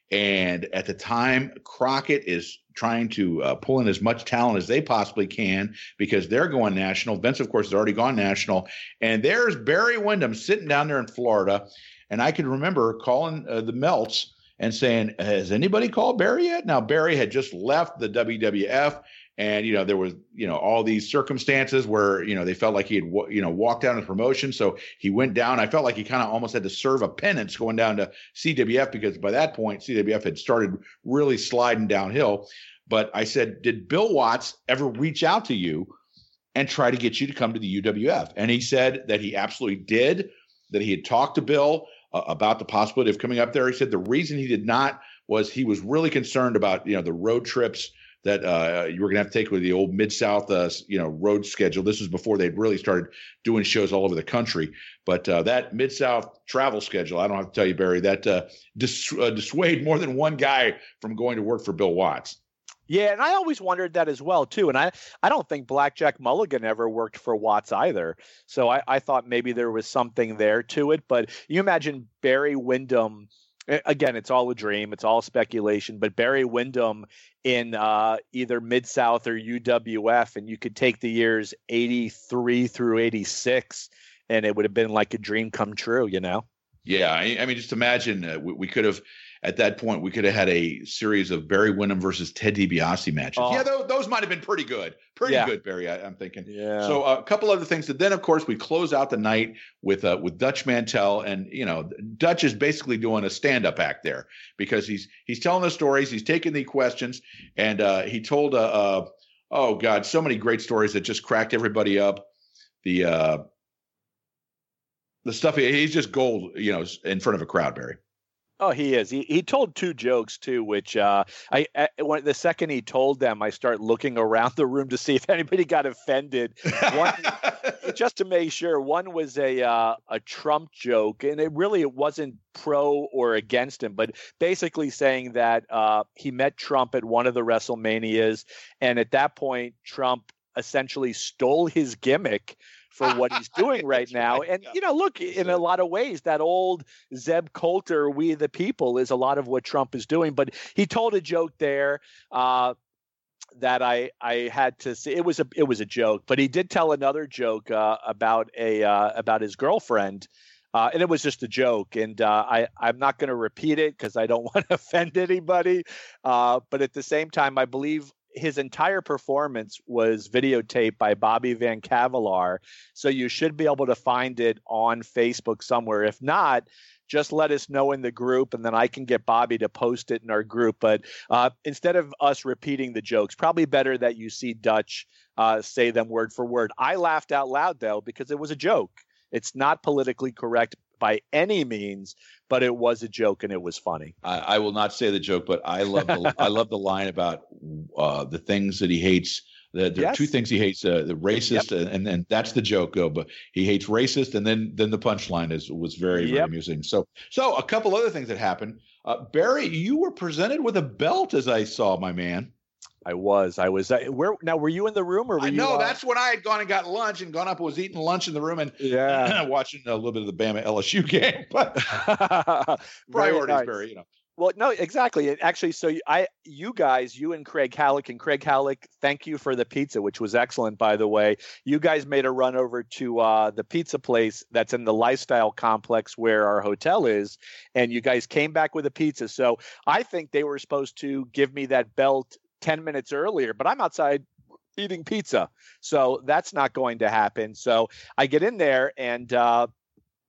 And at the time, Crockett is trying to uh, pull in as much talent as they possibly can because they're going national. Vince, of course, has already gone national. And there's Barry Windham sitting down there in Florida. And I can remember calling uh, the Melts and saying, has anybody called Barry yet? Now, Barry had just left the W W F. And, you know, there was, you know, all these circumstances where, you know, they felt like he had, you know, walked down his promotion. So he went down. I felt like he kind of almost had to serve a penance going down to C W F because by that point, C W F had started really sliding downhill. But I said, did Bill Watts ever reach out to you and try to get you to come to the U W F? And he said that he absolutely did, that he had talked to Bill uh, about the possibility of coming up there. He said the reason he did not was he was really concerned about, you know, the road trips that uh, you were going to have to take with the old Mid-South, uh, you know, road schedule. This was before they'd really started doing shows all over the country. But uh, that Mid-South travel schedule, I don't have to tell you, Barry, that uh, dis- uh, dissuade more than one guy from going to work for Bill Watts. Yeah, and I always wondered that as well, too. And I, I don't think Blackjack Mulligan ever worked for Watts either. So I, I thought maybe there was something there to it. But you imagine Barry Windham. Again, it's all a dream. It's all speculation. But Barry Windham in uh, either Mid-South or U W F, and you could take the years eighty-three through eighty-six, and it would have been like a dream come true, you know? Yeah. I, I mean, just imagine uh, we, we could have, at that point, we could have had a series of Barry Windham versus Ted DiBiase matches. Oh. Yeah, those, those might have been pretty good. Pretty yeah. good, Barry, I, I'm thinking. Yeah. So uh, a couple other things. Then, of course, we close out the night with uh, with Dutch Mantell. And, you know, Dutch is basically doing a stand-up act there because he's he's telling the stories. He's taking the questions. And uh, he told, uh, uh, oh, God, so many great stories that just cracked everybody up. The uh, the stuff, he, he's just gold, you know, in front of a crowd, Barry. Oh, he is. He he told two jokes too, which uh, I, I when the second he told them, I start looking around the room to see if anybody got offended. One, just to make sure. One was a uh, a Trump joke, and it really it wasn't pro or against him, but basically saying that uh, he met Trump at one of the WrestleManias, and at that point, Trump essentially stole his gimmick for what he's doing right now. Right, and, yeah. you know, look, in a lot of ways, that old Zeb Coulter, We the People, is a lot of what Trump is doing. But he told a joke there uh, that I I had to see. It was a it was a joke, but he did tell another joke uh, about a uh, about his girlfriend. Uh, and it was just a joke. And uh, I, I'm not going to repeat it because I don't want to offend anybody. Uh, but at the same time, I believe his entire performance was videotaped by Bobby Van Cavalier. So you should be able to find it on Facebook somewhere. If not, just let us know in the group, and then I can get Bobby to post it in our group. But uh, instead of us repeating the jokes, probably better that you see Dutch uh, say them word for word. I laughed out loud, though, because it was a joke. It's not politically correct by any means, but it was a joke and it was funny. I, I will not say the joke, but I love the, I love the line about uh, the things that he hates. The, there yes. are two things he hates: uh, the racist, yep. and then that's the joke. Though, but he hates racist, and then then the punchline is was very very yep. amusing. So so a couple other things that happened. Uh, Barry, you were presented with a belt, as I saw, my man. I was. I was. Uh, where now? Were you in the room, or were I you? No, uh... that's when I had gone and got lunch and gone up. Was eating lunch in the room and yeah, watching a little bit of the Bama L S U game. But priorities, nice. Barry. You know. Well, no, exactly. It actually, so I, you guys, you and Craig Halleck and Craig Halleck, thank you for the pizza, which was excellent, by the way. You guys made a run over to uh, the pizza place that's in the lifestyle complex where our hotel is, and you guys came back with a pizza. So I think they were supposed to give me that belt ten minutes earlier, but I'm outside eating pizza. So that's not going to happen. So I get in there and uh,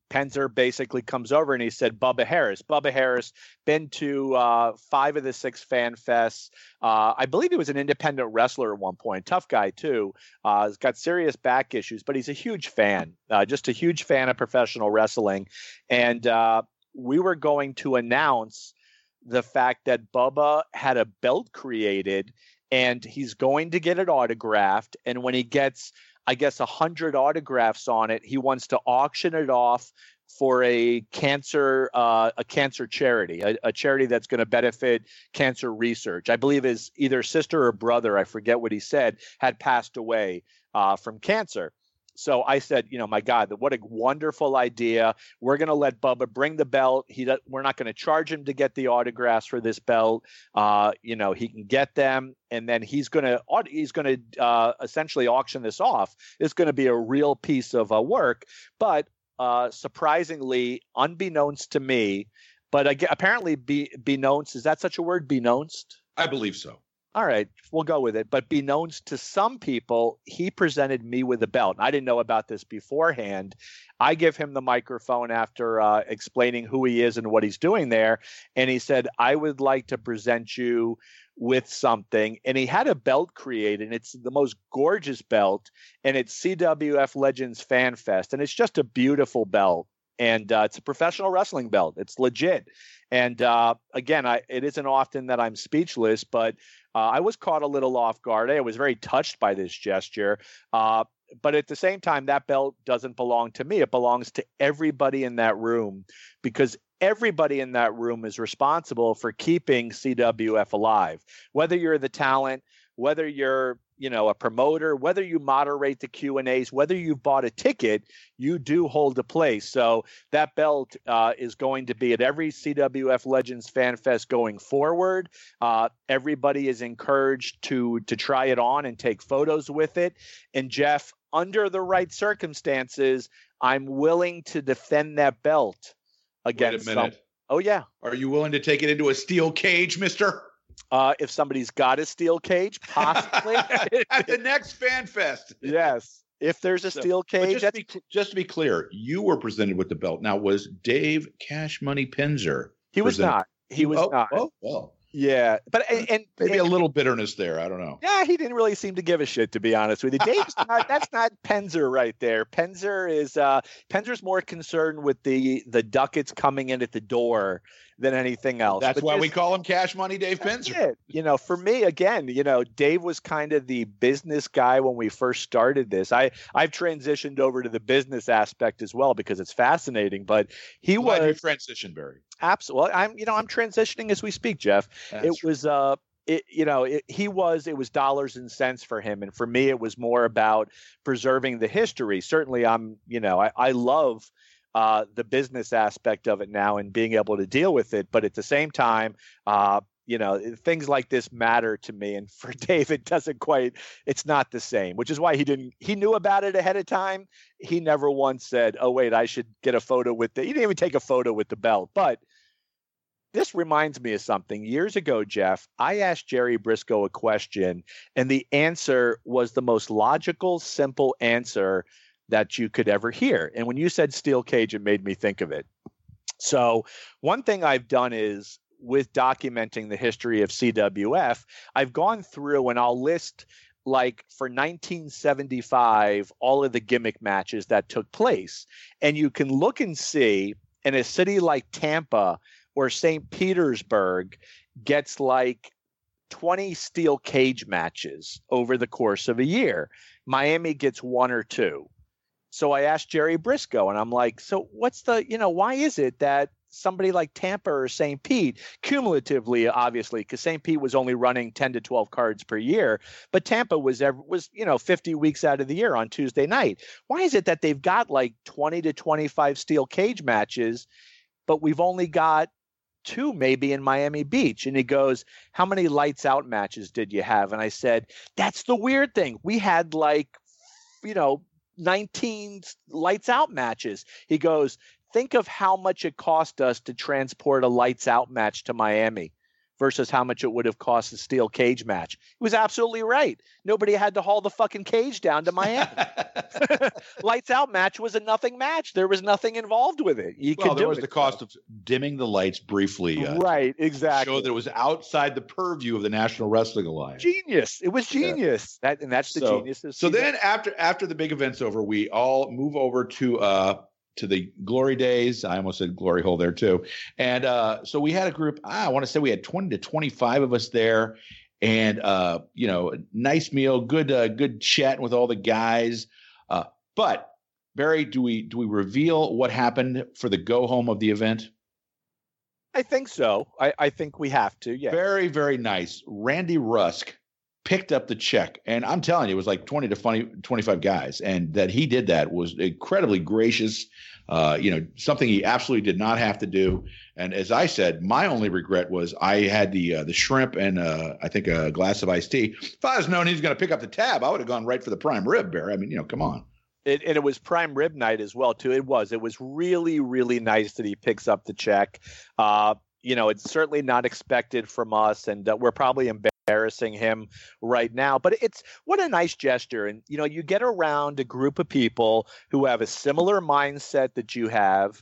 Penzer basically comes over and he said, Bubba Harris. Bubba Harris, been to uh, five of the six fan fests. Uh, I believe he was an independent wrestler at one point. Tough guy, too. Uh, he's got serious back issues, but he's a huge fan, uh, just a huge fan of professional wrestling. And uh, we were going to announce the fact that Bubba had a belt created and he's going to get it autographed. And when he gets, I guess, a hundred autographs on it, he wants to auction it off for a cancer, uh, a cancer charity, a, a charity that's going to benefit cancer research. I believe his either sister or brother, I forget what he said, had passed away uh, from cancer. So I said, you know, my God, what a wonderful idea. We're going to let Bubba bring the belt. He, we're not going to charge him to get the autographs for this belt. Uh, you know, he can get them, and then he's going to he's going to uh, essentially auction this off. It's going to be a real piece of uh, work. But uh, surprisingly, unbeknownst to me, but again, apparently, be beknownst, is that such a word? Beknownst? I believe so. All right, we'll go with it. But beknownst to some people, he presented me with a belt. I didn't know about this beforehand. I give him the microphone after uh, explaining who he is and what he's doing there. And he said, I would like to present you with something. And he had a belt created, and it's the most gorgeous belt. And it's C W F Legends Fan Fest. And it's just a beautiful belt. And uh, it's a professional wrestling belt. It's legit. And uh, again, I, it isn't often that I'm speechless, but uh, I was caught a little off guard. I was very touched by this gesture. Uh, but at the same time, that belt doesn't belong to me. It belongs to everybody in that room, because everybody in that room is responsible for keeping C W F alive. Whether you're the talent, whether you're, you know, a promoter, whether you moderate the Q and A's, whether you've bought a ticket, you do hold a place. So that belt uh, is going to be at every C W F Legends Fan Fest going forward. Uh, everybody is encouraged to to try it on and take photos with it. And Jeff, under the right circumstances, I'm willing to defend that belt against Wait a minute. some. Oh yeah. Are you willing to take it into a steel cage, mister? Uh, if somebody's got a steel cage, possibly. At the next Fan Fest. Yes. If there's a So, steel cage. Just to, be, just to be clear, you were presented with the belt. Now, was Dave Cash Money Penzer? He was presented? not. He was oh, not. Oh, well. Yeah. But and, and maybe and, a little bitterness there. I don't know. Yeah, he didn't really seem to give a shit, to be honest with you. Dave's not, that's not Penzer right there. Penzer is uh, Penzer's more concerned with the the ducats coming in at the door than anything else. That's but why this, we call him Cash Money Dave Penzer. It. You know, for me, again, you know, Dave was kind of the business guy when we first started this. I I've transitioned over to the business aspect as well because it's fascinating. But he Glad was you transitioned, Barry. Absolutely. I'm, you know, I'm transitioning as we speak, Jeff. That's it was, uh, it, you know, it, he was, it was dollars and cents for him. And for me, it was more about preserving the history. Certainly I'm, you know, I, I love, uh, the business aspect of it now and being able to deal with it. But at the same time, uh, you know, things like this matter to me. And for Dave, it doesn't quite, it's not the same, which is why he didn't, he knew about it ahead of time. He never once said, oh, wait, I should get a photo with the, he didn't even take a photo with the belt. But this reminds me of something. Years ago, Jeff, I asked Jerry Briscoe a question, and the answer was the most logical, simple answer that you could ever hear. And when you said steel cage, it made me think of it. So one thing I've done is, with documenting the history of C W F, I've gone through and I'll list, like, for nineteen seventy-five, all of the gimmick matches that took place. And you can look and see, in a city like Tampa or Saint Petersburg gets like twenty steel cage matches over the course of a year. Miami gets one or two. So I asked Jerry Briscoe, and I'm like, so what's the, you know, why is it that somebody like Tampa or Saint Pete, cumulatively, obviously, because Saint Pete was only running ten to twelve cards per year, but Tampa was, was, you know, fifty weeks out of the year on Tuesday night. Why is it that they've got like twenty to twenty-five steel cage matches, but we've only got two maybe in Miami Beach? And he goes, how many lights out matches did you have? And I said, that's the weird thing. We had like, you know, nineteen lights out matches. He goes, think of how much it cost us to transport a lights out match to Miami versus how much it would have cost a steel cage match. He was absolutely right. Nobody had to haul the fucking cage down to Miami. Lights out match was a nothing match. There was nothing involved with it. You well, could there do was it, the cost so. of dimming the lights briefly. Uh, right, exactly. Show that it was outside the purview of the National Wrestling Alliance. Genius. It was genius. Yeah. That and that's the so, genius. Of so then after after the big event's over, we all move over to uh to the glory days. I almost said glory hole there too. And uh, so we had a group, ah, I want to say we had twenty to twenty-five of us there, and uh, you know, nice meal, good, uh, good chatting with all the guys. Uh, but Barry, do we, do we reveal what happened for the go home of the event? I think so. I, I think we have to. Yeah. Very, very nice. Randy Rusk picked up the check, and I'm telling you, it was like twenty to twenty-five guys, and that he did that was incredibly gracious. Uh, you know, something he absolutely did not have to do. And as I said, my only regret was I had the uh, the shrimp and uh, I think a glass of iced tea. If I was known he was going to pick up the tab, I would have gone right for the prime rib, Barry. I mean, you know, come on. It, and it was prime rib night as well, too. It was. It was really, really nice that he picks up the check. Uh, you know, it's certainly not expected from us, and uh, we're probably embarrassing him right now. But it's what a nice gesture. And, you know, you get around a group of people who have a similar mindset that you have,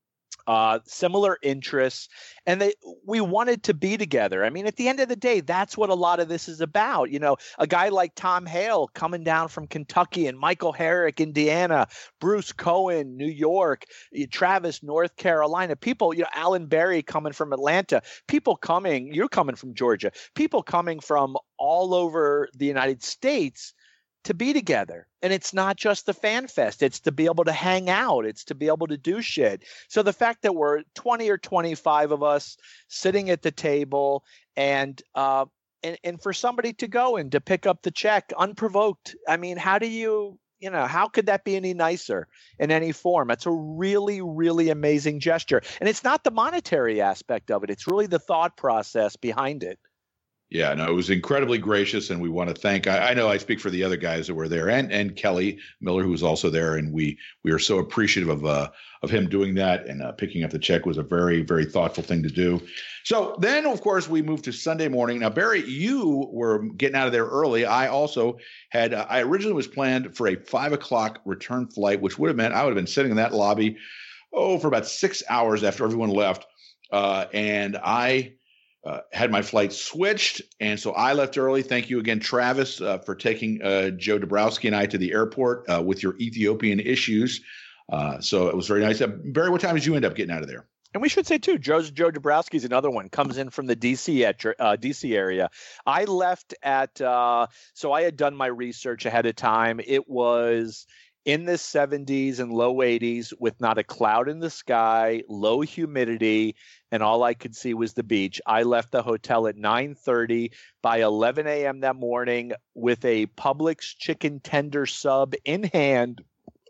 uh, similar interests, and they we wanted to be together. I mean, at the end of the day, that's what a lot of this is about. You know, a guy like Tom Hale coming down from Kentucky, and Michael Herrick, Indiana, Bruce Cohen, New York, Travis, North Carolina, people, you know, Alan Berry coming from Atlanta, people coming, you're coming from Georgia, people coming from all over the United States to be together. And it's not just the fan fest. It's to be able to hang out. It's to be able to do shit. So the fact that we're twenty or twenty-five of us sitting at the table and, uh, and, and for somebody to go and to pick up the check unprovoked. I mean, how do you, you know, how could that be any nicer in any form? It's a really, really amazing gesture. And it's not the monetary aspect of it. It's really the thought process behind it. Yeah, no, it was incredibly gracious, and we want to thank. I, I know I speak for the other guys that were there, and and Kelly Miller, who was also there, and we we are so appreciative of uh of him doing that, and uh, picking up the check was a very, very thoughtful thing to do. So then, of course, we moved to Sunday morning. Now, Barry, you were getting out of there early. I also had. Uh, I originally was planned for a five o'clock return flight, which would have meant I would have been sitting in that lobby, oh, for about six hours after everyone left, uh, and I. Uh, had my flight switched, and so I left early. Thank you again, Travis, uh, for taking uh, Joe Dabrowski and I to the airport uh, with your Ethiopian issues. Uh, so it was very nice. Uh, Barry, what time did you end up getting out of there? And we should say, too, Joe's, Joe Dabrowski's another one, comes in from the D C uh, D C area. I left at uh, – so I had done my research ahead of time. It was – in the seventies and low eighties with not a cloud in the sky, low humidity, and all I could see was the beach. I left the hotel at nine thirty. By eleven a.m. that morning with a Publix chicken tender sub in hand,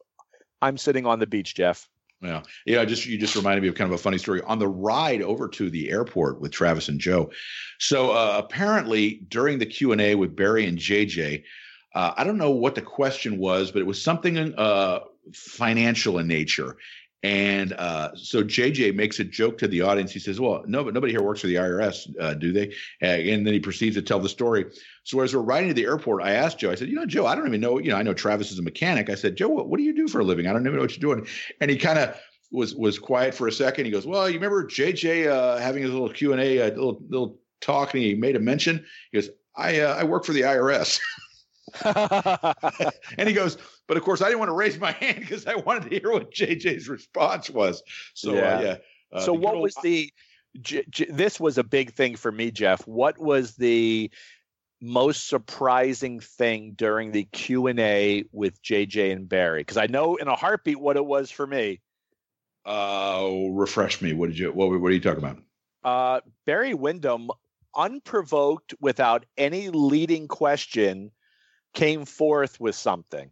I'm sitting on the beach, Jeff. Yeah. Yeah. Just, you just reminded me of kind of a funny story on the ride over to the airport with Travis and Joe. So uh, apparently during the Q and A with Barry and J J, Uh, I don't know what the question was, but it was something uh, financial in nature. And uh, so J J makes a joke to the audience. He says, well, no, but nobody here works for the I R S, uh, do they? Uh, and then he proceeds to tell the story. So as we're riding to the airport, I asked Joe, I said, you know, Joe, I don't even know, you know, I know Travis is a mechanic. I said, Joe, what, what do you do for a living? I don't even know what you're doing. And he kind of was was quiet for a second. He goes, well, you remember J J uh, having his little Q and A, a little, little talk, and he made a mention. He goes, I, uh, I work for the I R S. And he goes, but of course, I didn't want to raise my hand because I wanted to hear what J J's response was. So, yeah. Uh, yeah uh, so, what old- was the? J- J- this was a big thing for me, Jeff. What was the most surprising thing during the Q and A with J J and Barry? Because I know in a heartbeat what it was for me. Uh, refresh me. What did you? What, what are you talking about? Uh, Barry Windham, unprovoked, without any leading question, came forth with something.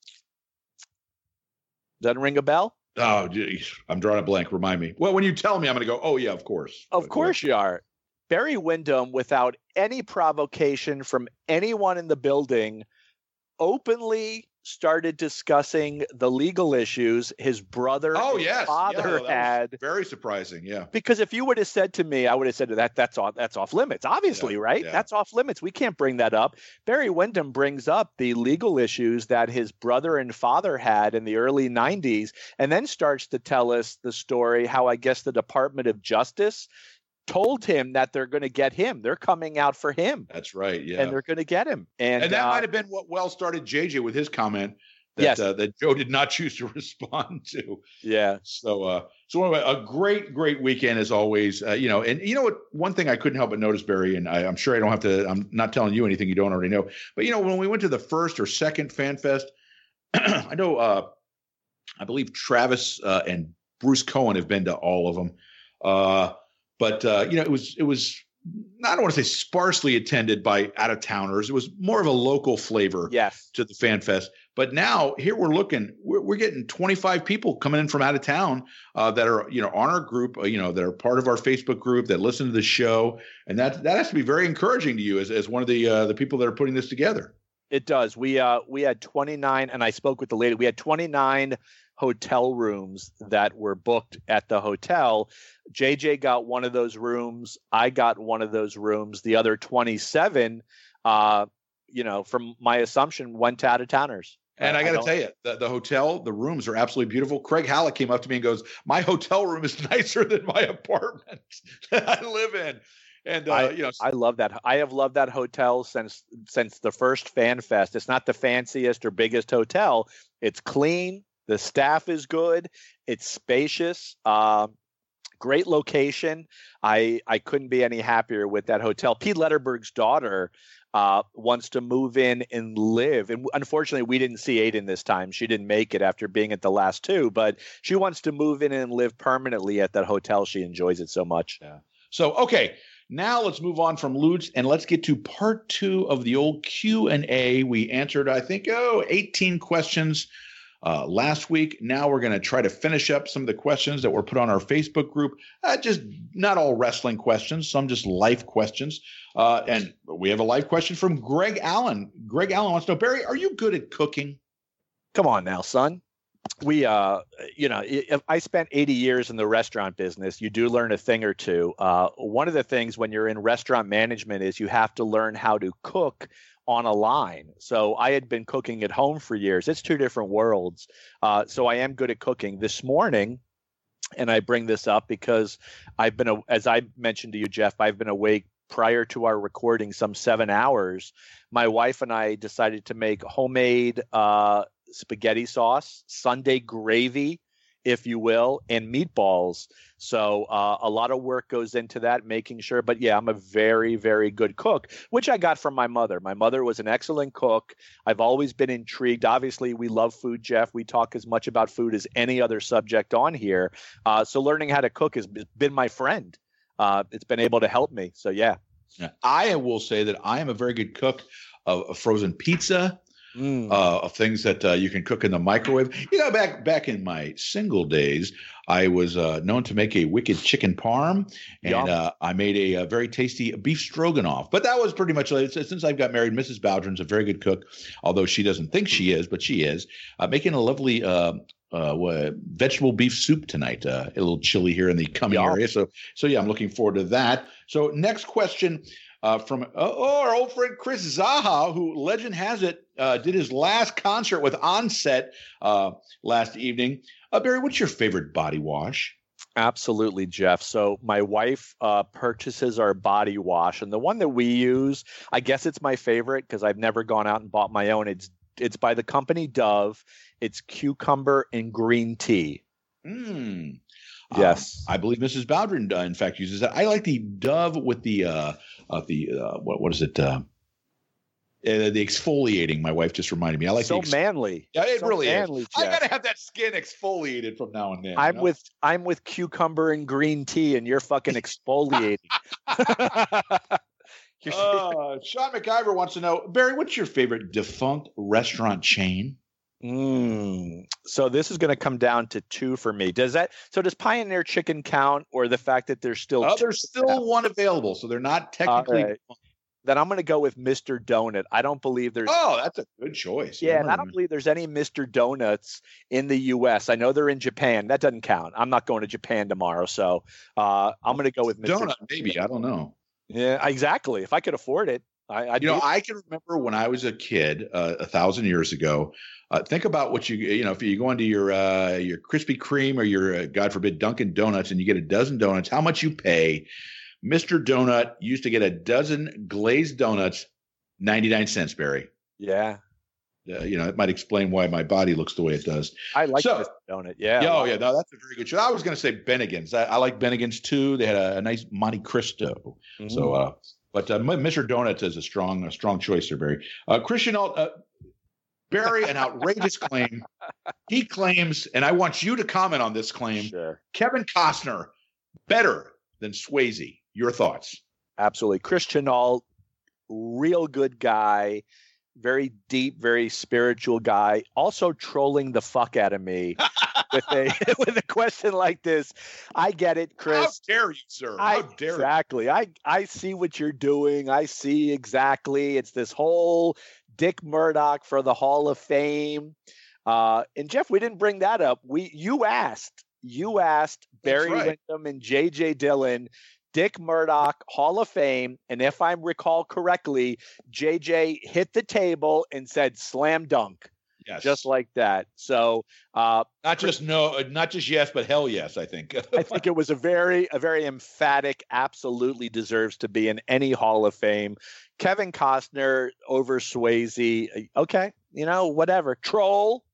Doesn't ring a bell? Oh, geez. I'm drawing a blank. Remind me. Well, when you tell me, I'm going to go, oh, yeah, of course. Of but, course yeah. you are. Barry Windham, without any provocation from anyone in the building, openly started discussing the legal issues his brother Oh, and yes. father Yeah, that was had. very surprising. Yeah. Because if you would have said to me, I would have said that that's off that's off limits. Obviously, Yeah, right? yeah. That's off limits. We can't bring that up. Barry Windham brings up the legal issues that his brother and father had in the early nineties, and then starts to tell us the story how I guess the Department of Justice told him that they're going to get him. They're coming out for him. That's right. Yeah. And they're going to get him. And, And that uh, might have been what well started J J with his comment that Yes. uh, that Joe did not choose to respond to. yeah. So, uh, so anyway, a great, great weekend as always. Uh, you know, and you know what? One thing I couldn't help but notice, Barry, and I, I'm sure I don't have to. I'm not telling you anything you don't already know. But you know, when we went to the first or second Fan Fest, I know, uh, I believe Travis uh, and Bruce Cohen have been to all of them. Uh, but uh, you know, it was it was. I don't want to say sparsely attended by out of towners. It was more of a local flavor Yes. to the Fan Fest. But now here we're looking, we're, we're getting twenty-five people coming in from out of town uh, that are, you know, on our group, uh, you know, that are part of our Facebook group that listen to the show. And that, that has to be very encouraging to you as, as one of the, uh, the people that are putting this together. It does. We uh we had twenty-nine, and I spoke with the lady. We had twenty-nine hotel rooms that were booked at the hotel. J J got one of those rooms. I got one of those rooms. The other twenty-seven, uh, you know, from my assumption, went to out of towners. And I, I got to don't- tell you, the, the hotel, the rooms are absolutely beautiful. Craig Halleck came up to me and goes, "My hotel room is nicer than my apartment that I live in." And uh, I, you know, I love that. I have loved that hotel since since the first Fan Fest. It's not the fanciest or biggest hotel. It's clean. The staff is good. It's spacious. Uh, great location. I I couldn't be any happier with that hotel. Pete Letterberg's daughter uh, wants to move in and live. And unfortunately, we didn't see Aiden this time. She didn't make it after being at the last two, but she wants to move in and live permanently at that hotel. She enjoys it so much. Yeah. So, okay. Now let's move on from Lutz and let's get to part two of the old Q and A. We answered, I think, oh, eighteen questions uh, last week. Now we're going to try to finish up some of the questions that were put on our Facebook group. Uh, just not all wrestling questions, some just life questions. Uh, and we have a live question from Greg Allen. Greg Allen wants to know, Barry, are you good at cooking? Come on now, son. We, uh, you know, if I spent eighty years in the restaurant business, you do learn a thing or two. Uh, one of the things when you're in restaurant management is you have to learn how to cook on a line. So I had been cooking at home for years. It's two different worlds. Uh, so I am good at cooking. This morning, and I bring this up because I've been, as I mentioned to you, Jeff, I've been awake prior to our recording some seven hours. My wife and I decided to make homemade uh spaghetti sauce, Sunday gravy, if you will, and meatballs. So uh, a lot of work goes into that, making sure. But yeah, I'm a very, very good cook, which I got from my mother. My mother was an excellent cook. I've always been intrigued. Obviously, we love food, Jeff. We talk as much about food as any other subject on here. Uh, so learning how to cook has been my friend. Uh, it's been able to help me. So yeah. Yeah. I will say that I am a very good cook of, of frozen pizza. Mm. Uh, of things that uh, you can cook in the microwave. You know, back back in my single days, I was uh, known to make a wicked chicken parm, and uh, I made a, a very tasty beef stroganoff. But that was pretty much uh, since I've got married. Missus Bowdren's a very good cook, although she doesn't think she is, but she is. Uh, making a lovely uh, uh, what, vegetable beef soup tonight. Uh, a little chilly here in the coming Yum. area, so so yeah, I'm looking forward to that. So next question. Uh, from uh, oh, our old friend Chris Zaha, who legend has it uh, did his last concert with Onset uh, last evening. Uh, Barry, what's your favorite body wash? Absolutely, Jeff. So my wife uh, purchases our body wash, and the one that we use, I guess it's my favorite because I've never gone out and bought my own. It's it's by the company Dove. It's cucumber and green tea. Mm. Yes, um, I believe Missus Bowdren, uh, in fact, uses that. I like the Dove with the uh, uh the uh, what what is it? Uh, uh, the exfoliating. My wife just reminded me. I like so the ex- manly. Yeah, it so really manly, is. I Jeff. gotta have that skin exfoliated from now and then. I'm you know? with I'm with cucumber and green tea, and you're fucking exfoliating. You're- Uh, Sean McIver wants to know, Barry, what's your favorite defunct restaurant chain? Mm. So this is going to come down to two for me. Does that? So does Pioneer Chicken count, or the fact that there's still? Oh, two there's still out? one available, so they're not technically. All right. then I'm going to go with Mister Donut. I don't believe there's. Oh, that's a good choice. Yeah, and I don't believe there's any Mister Donuts in the U S. I know they're in Japan. That doesn't count. I'm not going to Japan tomorrow, so uh, I'm going to go with Mister Donut. Maybe, I don't know. Yeah, exactly. If I could afford it, I, I'd you know, be- I can remember when I was a kid, uh, a thousand years ago. Uh, think about what you, you know, if you go into your uh, your Krispy Kreme or your, uh, God forbid, Dunkin' Donuts, and you get a dozen donuts, how much you pay? Mister Donut used to get a dozen glazed donuts, ninety-nine cents, Barry. Yeah. Uh, you know, it might explain why my body looks the way it does. I like so, Mister Donut. Yeah. yeah, oh, yeah. No, that's a very good show. I was going to say Bennigan's. I, I like Bennigan's too. They had a, a nice Monte Cristo. Mm. So, uh, but uh, Mister Donuts is a strong, a strong choice there, Barry. Uh, Christian, uh, Barry, an outrageous claim. He claims, and I want you to comment on this claim. Sure. Kevin Costner better than Swayze. Your thoughts? Absolutely. Christian Alt, real good guy, very deep, very spiritual guy, also trolling the fuck out of me with a with a question like this. I get it, Chris. How dare you, sir? How I, dare exactly. you? I, I see what you're doing. I see exactly. It's this whole Dick Murdoch for the Hall of Fame. Uh, and Jeff, we didn't bring that up. We you asked, you asked Barry right. Windham and J J Dillon, Dick Murdoch, Hall of Fame. And if I recall correctly, J J hit the table and said slam dunk. Yes. Just like that. So uh, not just no, not just yes, but hell yes, I think. I think it was a very, a very emphatic, absolutely deserves to be in any Hall of Fame. Kevin Costner over Swayze. Okay. You know, whatever. Troll.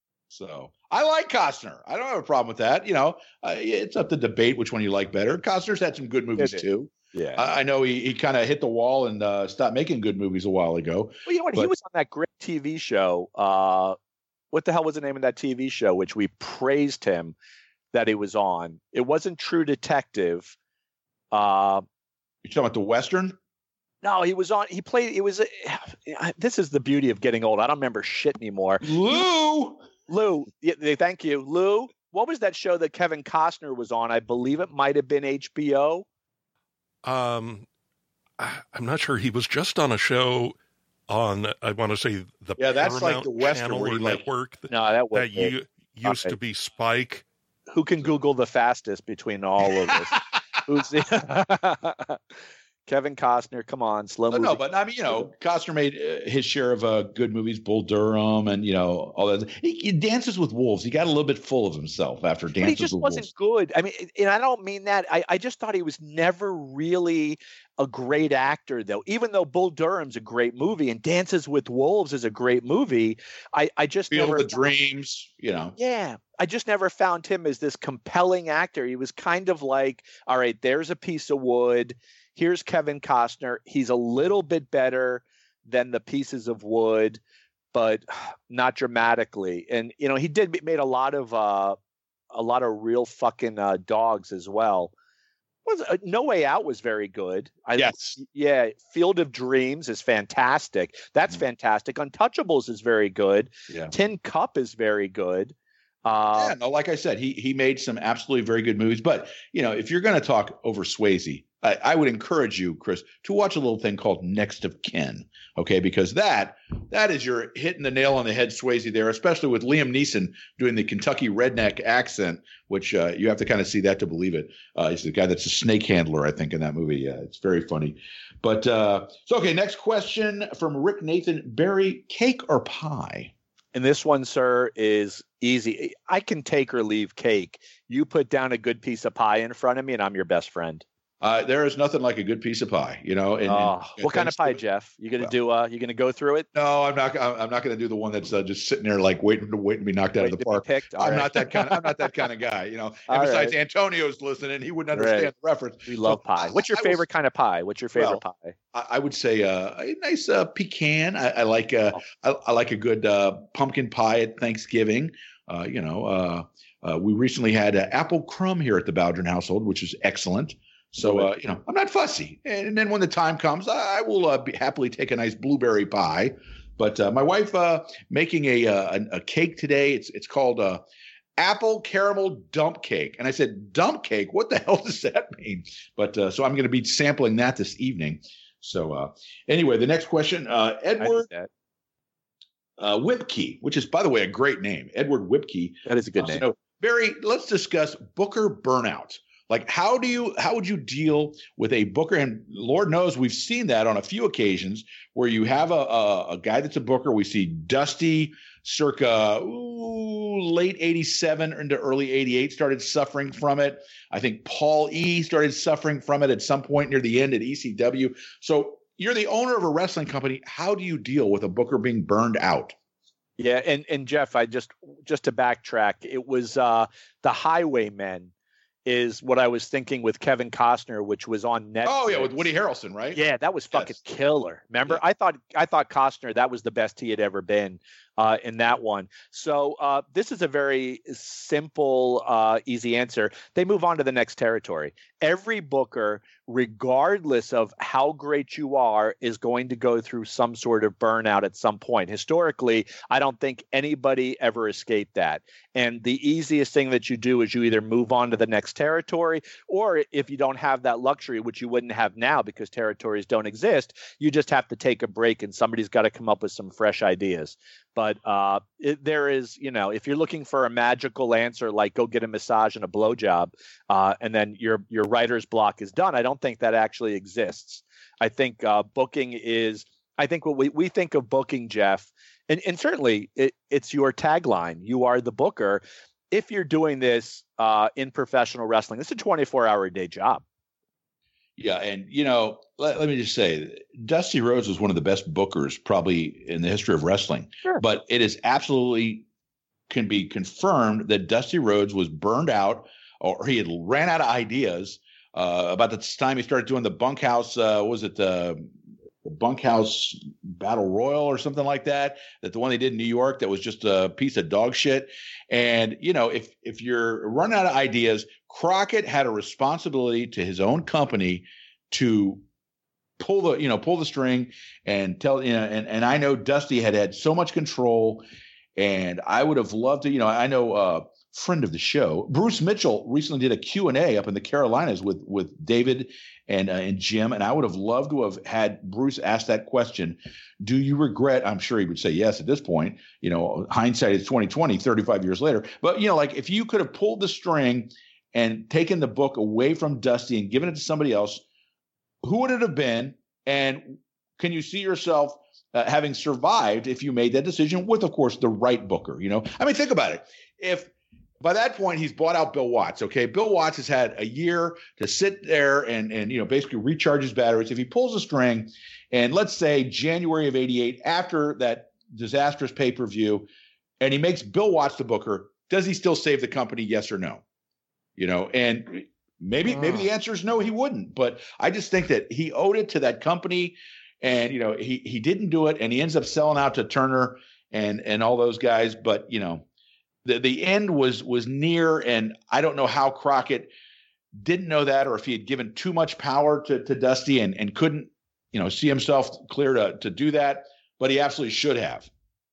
So I like Costner. I don't have a problem with that. You know, uh, it's up to debate which one you like better. Costner's had some good movies too. Yeah. I, I know he, he kind of hit the wall and uh, stopped making good movies a while ago. Well, you know what? But he was on that great T V show. Uh, what the hell was the name of that T V show, which we praised him that he was on? It wasn't True Detective. Uh, You're talking about the Western? No, he was on. He played. It was. Uh, this is the beauty of getting old. I don't remember shit anymore. Lou. Lou. Yeah, thank you, Lou. What was that show that Kevin Costner was on? I believe it might have been H B O. Um, I'm not sure. He was just on a show on, I want to say, the yeah, that's Paramount like the Western channel or like, network that, no, that, was that you, used okay. to be Spike. Who can Google the fastest between all of us? Who's the Kevin Costner? Come on, slow no, movie. no, but I mean, you know, Costner made uh, his share of uh, good movies, Bull Durham, and you know all that. He, he Dances with Wolves. He got a little bit full of himself after Dances with Wolves. But he just wasn't good. I mean, and I don't mean that. I, I just thought he was never really a great actor, though. Even though Bull Durham's a great movie and Dances with Wolves is a great movie, I, I just Field never of Dreams. You know, yeah, I just never found him as this compelling actor. He was kind of like, all right, there's a piece of wood. Here's Kevin Costner. He's a little bit better than the pieces of wood, but not dramatically. And you know, he did made a lot of uh, a lot of real fucking uh, dogs as well. Was uh, No Way Out was very good. I, yes, yeah. Field of Dreams is fantastic. That's mm-hmm. fantastic. Untouchables is very good. Yeah. Tin Cup is very good. Uh, yeah, no, like I said, he he made some absolutely very good movies. But you know, if you're going to talk over Swayze, I, I would encourage you, Chris, to watch a little thing called Next of Kin. Okay, because that that is your hitting the nail on the head, Swayze there, especially with Liam Neeson doing the Kentucky redneck accent, which uh, you have to kind of see that to believe it. Uh, he's the guy that's a snake handler, I think, in that movie. Yeah, it's very funny. But uh, so okay, next question from Rick Nathan: Barry, cake or pie? And this one, sir, is easy. I can take or leave cake. You put down a good piece of pie in front of me, and I'm your best friend. Uh, there is nothing like a good piece of pie, you know. And, oh, and what kind of pie, Jeff? You gonna well, do? Uh, you gonna go through it? No, I'm not. I'm not gonna do the one that's uh, just sitting there like waiting to waiting to be knocked out Wait of the park. I'm right. not that kind. Of, I'm not that kind of guy, you know. And All besides, right. Antonio's listening; he wouldn't understand right. the reference. We love so, pie. What's your I, favorite I was, kind of pie? What's your favorite well, pie? I, I would say uh, a nice uh, pecan. I, I like. Uh, oh. I, I like a good uh, pumpkin pie at Thanksgiving. Uh, you know, uh, uh, we recently had uh, apple crumb here at the Bowdrin household, which is excellent. So, uh, you know, I'm not fussy. And then when the time comes, I will uh, be, happily take a nice blueberry pie. But uh, my wife uh, making a, uh, a a cake today. It's it's called uh, apple caramel dump cake. And I said, dump cake? What the hell does that mean? But uh, so I'm going to be sampling that this evening. So uh, anyway, the next question, uh, Edward that. uh, Whipkey, which is, by the way, a great name. Edward Whipkey. That is a good name. So, Barry, let's discuss Booker burnout. Like, how do you how would you deal with a Booker? And Lord knows we've seen that on a few occasions where you have a a, a guy that's a Booker. We see Dusty circa ooh, late eighty-seven into early eighty-eight started suffering from it. I think Paul E. started suffering from it at some point near the end at E C W. So you're the owner of a wrestling company. How do you deal with a Booker being burned out? Yeah, and and Jeff, I just just to backtrack, it was uh, the Highwaymen is what I was thinking with Kevin Costner, which was on Netflix. Oh yeah, with Woody Harrelson, right? Yeah, that was fucking yes. killer. Remember, yeah. I thought I thought Costner, that was the best he had ever been uh, in that one. So uh, this is a very simple, uh, easy answer. They move on to the next territory. Every booker, regardless of how great you are, is going to go through some sort of burnout at some point. Historically, I don't think anybody ever escaped that. And the easiest thing that you do is you either move on to the next territory, or if you don't have that luxury, which you wouldn't have now because territories don't exist, you just have to take a break and somebody's got to come up with some fresh ideas. But uh, it, there is, you know, if you're looking for a magical answer, like go get a massage and a blowjob, uh, and then your your writer's block is done, I don't think that actually exists. I think uh, booking is, I think what we, we think of booking, Jeff, and, and certainly it, it's your tagline. You are the booker. If you're doing this uh, in professional wrestling, it's a twenty-four hour a day job. Yeah. And, you know, let, let me just say, Dusty Rhodes was one of the best bookers probably in the history of wrestling. Sure. But it is absolutely can be confirmed that Dusty Rhodes was burned out, or he had ran out of ideas uh, about the time he started doing the bunkhouse. Uh, was it the, the bunkhouse battle royal or something like that? That the one they did in New York that was just a piece of dog shit. And, you know, if if you're running out of ideas, Crockett had a responsibility to his own company to pull the, you know, pull the string and tell, you know, and, and I know Dusty had had so much control, and I would have loved to, you know, I know a friend of the show, Bruce Mitchell, recently did a Q and A up in the Carolinas with, with David and, uh, and Jim. And I would have loved to have had Bruce ask that question. Do you regret? I'm sure he would say yes at this point, you know, hindsight is twenty twenty, thirty-five years later. But, you know, like if you could have pulled the string and taken the book away from Dusty and given it to somebody else, who would it have been? And can you see yourself uh, having survived if you made that decision with, of course, the right booker? You know, I mean, think about it. If by that point he's bought out Bill Watts, okay, Bill Watts has had a year to sit there and, and you know, basically recharge his batteries. If he pulls a string and let's say January of eighty-eight, after that disastrous pay-per-view, and he makes Bill Watts the booker, does he still save the company? Yes or no? You know, and maybe oh. maybe the answer is no, he wouldn't. But I just think that he owed it to that company, and you know, he he didn't do it, and he ends up selling out to Turner and and all those guys. But you know, the the end was was near, and I don't know how Crockett didn't know that, or if he had given too much power to to Dusty and and couldn't, you know, see himself clear to to do that. But he absolutely should have.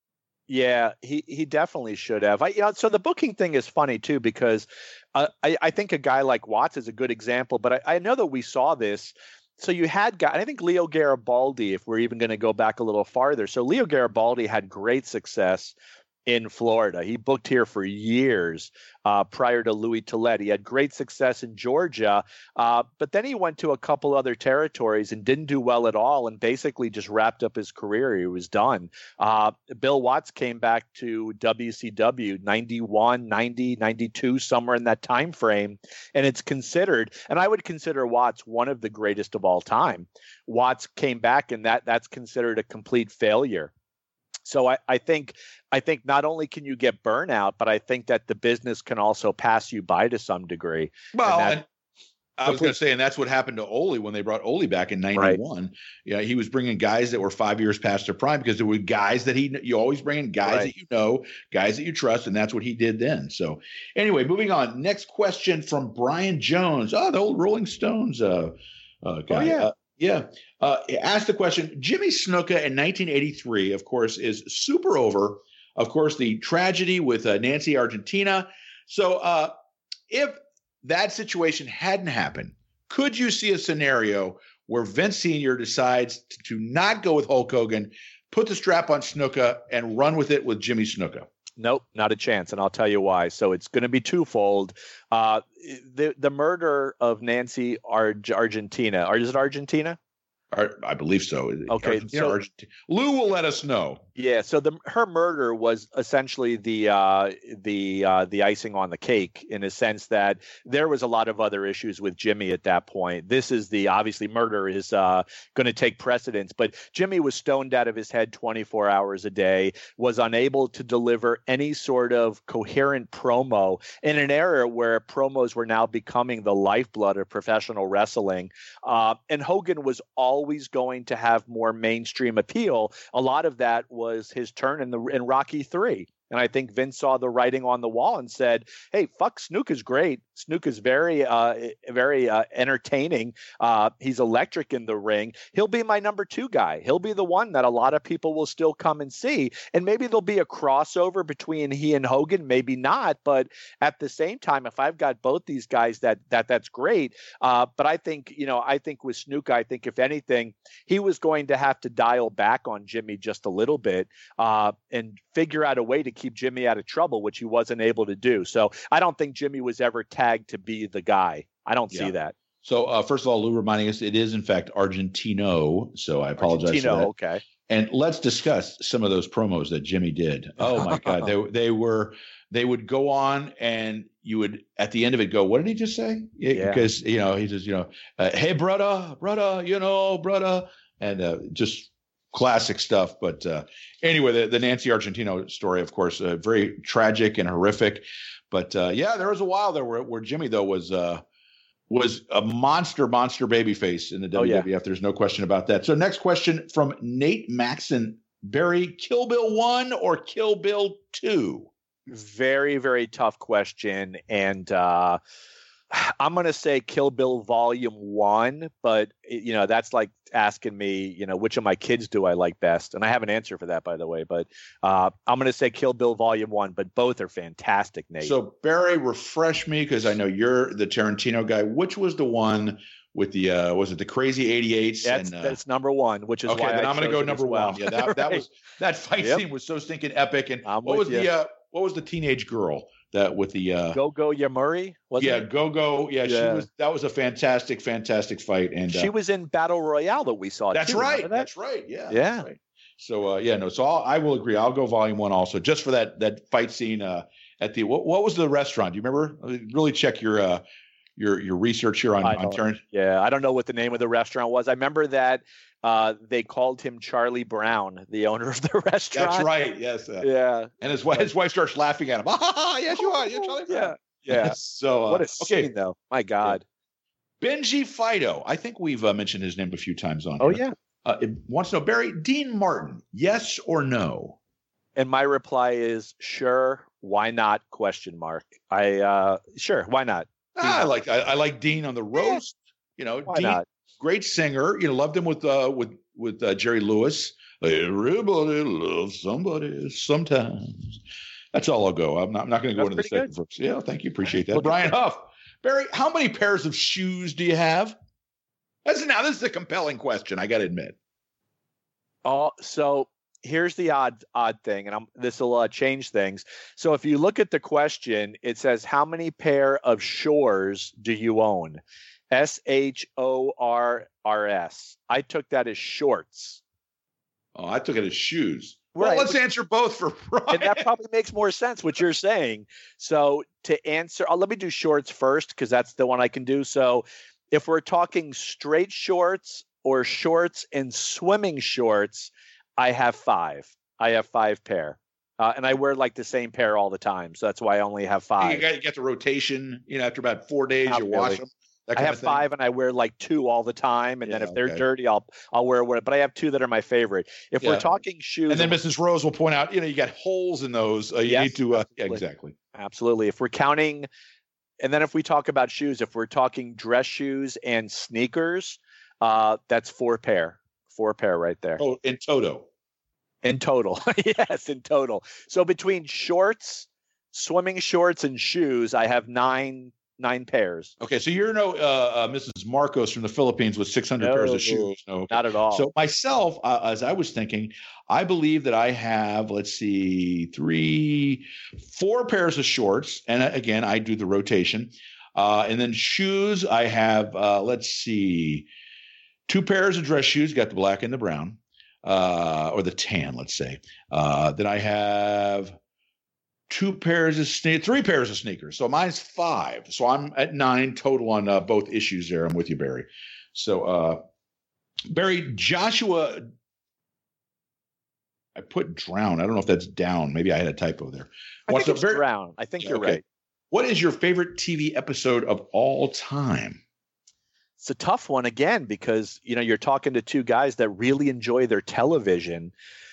Yeah, he, he definitely should have. I, you know, so the booking thing is funny, too, because uh, I, I think a guy like Watts is a good example. But I, I know that we saw this. So you had guys, I think Leo Garibaldi, if we're even going to go back a little farther. So Leo Garibaldi had great success in Florida. He booked here for years uh, prior to Louis Tillett. He had great success in Georgia, uh, but then he went to a couple other territories and didn't do well at all and basically just wrapped up his career. He was done. Uh, Bill Watts came back to W C W ninety-one, ninety, ninety-two, somewhere in that time frame, and it's considered, and I would consider Watts one of the greatest of all time. Watts came back, and that that's considered a complete failure. So I, I think I think not only can you get burnout, but I think that the business can also pass you by to some degree. Well, and that, and I was going to say, and that's what happened to Ole when they brought Ole back in ninety-one. Right. Yeah, he was bringing guys that were five years past their prime because there were guys that he you always bring in guys right. that you know, guys that you trust, and that's what he did then. So anyway, moving on. Next question from Brian Jones. Oh, the old Rolling Stones uh, uh, guy. Oh, yeah. Uh, Yeah. Uh, asked the question, Jimmy Snuka in nineteen eighty-three, of course, is super over. Of course, the tragedy with uh, Nancy Argentina. So uh, if that situation hadn't happened, could you see a scenario where Vince Senior decides to, to not go with Hulk Hogan, put the strap on Snuka, and run with it with Jimmy Snuka? Nope, not a chance, and I'll tell you why. So it's going to be twofold. Uh, the the murder of Nancy Arg- Argentina, or is it Argentina? I believe so. Okay, Argentina, so Argentina. Lou will let us know. Yeah, so the her murder was essentially the uh, the uh, the icing on the cake, in a sense that there was a lot of other issues with Jimmy at that point. This is the obviously murder is uh, going to take precedence, but Jimmy was stoned out of his head twenty-four hours a day, was unable to deliver any sort of coherent promo in an era where promos were now becoming the lifeblood of professional wrestling, uh, and Hogan was always going to have more mainstream appeal. A lot of that was was his turn in the in Rocky three. And I think Vince saw the writing on the wall and said, hey, fuck, Snuka's great. Snuka's very, uh, very uh, entertaining. Uh, he's electric in the ring. He'll be my number two guy. He'll be the one that a lot of people will still come and see. And maybe there'll be a crossover between he and Hogan, maybe not. But at the same time, if I've got both these guys, that that that's great. Uh, but I think, you know, I think with Snuka, I think if anything, he was going to have to dial back on Jimmy just a little bit uh, and figure out a way to keep Jimmy out of trouble, which he wasn't able to do. So I don't think Jimmy was ever tagged to be the guy. I don't yeah. see that. So uh, first of all, Lou reminding us it is in fact Argentino. So I apologize Argentino, for that. Okay. And let's discuss some of those promos that Jimmy did. Oh my God, they they were they would go on, and you would at the end of it go, what did he just say? Yeah. Because you know he just you know, uh, hey brother, brother, you know brother, and uh, just. Classic stuff. But uh, anyway, the, the Nancy Argentino story, of course, uh, very tragic and horrific. But uh, yeah, there was a while there where, where Jimmy, though, was uh, was a monster, monster babyface in the W W F. Oh, yeah. There's no question about that. So next question from Nate Maxon. Barry, Kill Bill one or Kill Bill two? Very, very tough question. And uh, I'm going to say Kill Bill Volume one, but you know, that's like asking me, you know, which of my kids do I like best? And I have an answer for that, by the way, but uh, I'm going to say Kill Bill Volume one, but both are fantastic, Nate. So Barry, refresh me, because I know you're the Tarantino guy. Which was the one with the, uh, was it the Crazy eighty-eights? That's, and, uh, that's number one, which is okay, why then I I'm going to go number well. one. Yeah, that, that was, that fight yep. scene was so stinking epic. And I'm what was you. the, uh, what was the teenage girl? That with the uh, Go Go Yamuri, wasn't yeah, it? Go Go, yeah, yeah, she was. That was a fantastic, fantastic fight, and she uh, was in Battle Royale that we saw. That's too, right. that? That's right. Yeah. Yeah. That's right. So uh, yeah, no. So I'll, I will agree. I'll go Volume One also, just for that that fight scene uh, at the what, what was the restaurant? Do you remember? Really check your uh, your your research here on on Terrence. Yeah, I don't know what the name of the restaurant was. I remember that. Uh, they called him Charlie Brown, the owner of the restaurant. That's right. Yes. Uh, yeah. And his wife, his wife starts laughing at him. Ah, yes, you are. You're Charlie Brown. Yeah. Yeah. so uh, what a okay. scene, though. My God. Benji Fido. I think we've uh, mentioned his name a few times on. Oh here. yeah. Uh, it wants to know, Barry, Dean Martin, yes or no? And my reply is sure. Why not? Question mark. I uh, sure. Why not? Ah, I like I, I like Dean on the roast. Yeah. You know, why Dean, not? Great singer. You know, loved him with uh, with with uh, Jerry Lewis. Everybody loves somebody sometimes. That's all I'll go. I'm not, I'm not going to go into the second verse. Yeah, thank you. Appreciate that. Brian Huff. Barry, how many pairs of shoes do you have? That's, now, this is a compelling question, I got to admit. Oh, so here's the odd odd thing, and I'm, this will uh, change things. So if you look at the question, it says, how many pair of shores do you own? S H O R R S. I took that as shorts. Oh, I took it as shoes. Right. Well, let's answer both for Brian. And that probably makes more sense, what you're saying. So to answer, oh, let me do shorts first, because that's the one I can do. So if we're talking straight shorts or shorts and swimming shorts, I have five. I have five pair. Uh, and I wear like the same pair all the time. So that's why I only have five. You got, you get the rotation, you know, after about four days, Not you really. wash them. I have five, and I wear like two all the time. And yeah, then if they're okay. dirty, I'll I'll wear one. But I have two that are my favorite. If yeah. we're talking shoes, and then Missus Rose will point out, you know, you got holes in those. Uh, you yes, need to, uh, yeah, exactly, absolutely. If we're counting, and then if we talk about shoes, if we're talking dress shoes and sneakers, uh, that's four pair, four pair right there. Oh, in toto. In total, yes, in total. So between shorts, swimming shorts, and shoes, I have nine nine pairs. Okay, so you're no uh, uh, Missus Marcos from the Philippines with six hundred No, pairs of shoes. No, okay. Not at all. So myself, uh, as I was thinking, I believe that I have, let's see, three, four pairs of shorts. And uh, again, I do the rotation. Uh, and then shoes, I have, uh, let's see, two pairs of dress shoes, got the black and the brown, uh, or the tan, let's say. Uh, then I have two pairs of sne- three pairs of sneakers. So mine's five. So I'm at nine total on uh, both issues there. I'm with you, Barry. So, uh, Barry, Joshua, I put drown. I don't know if that's down. Maybe I had a typo there. I What's think it's Barry? drown. I think you're Okay. right. What is your favorite T V episode of all time? It's a tough one again because, you know, you're talking to two guys that really enjoy their television.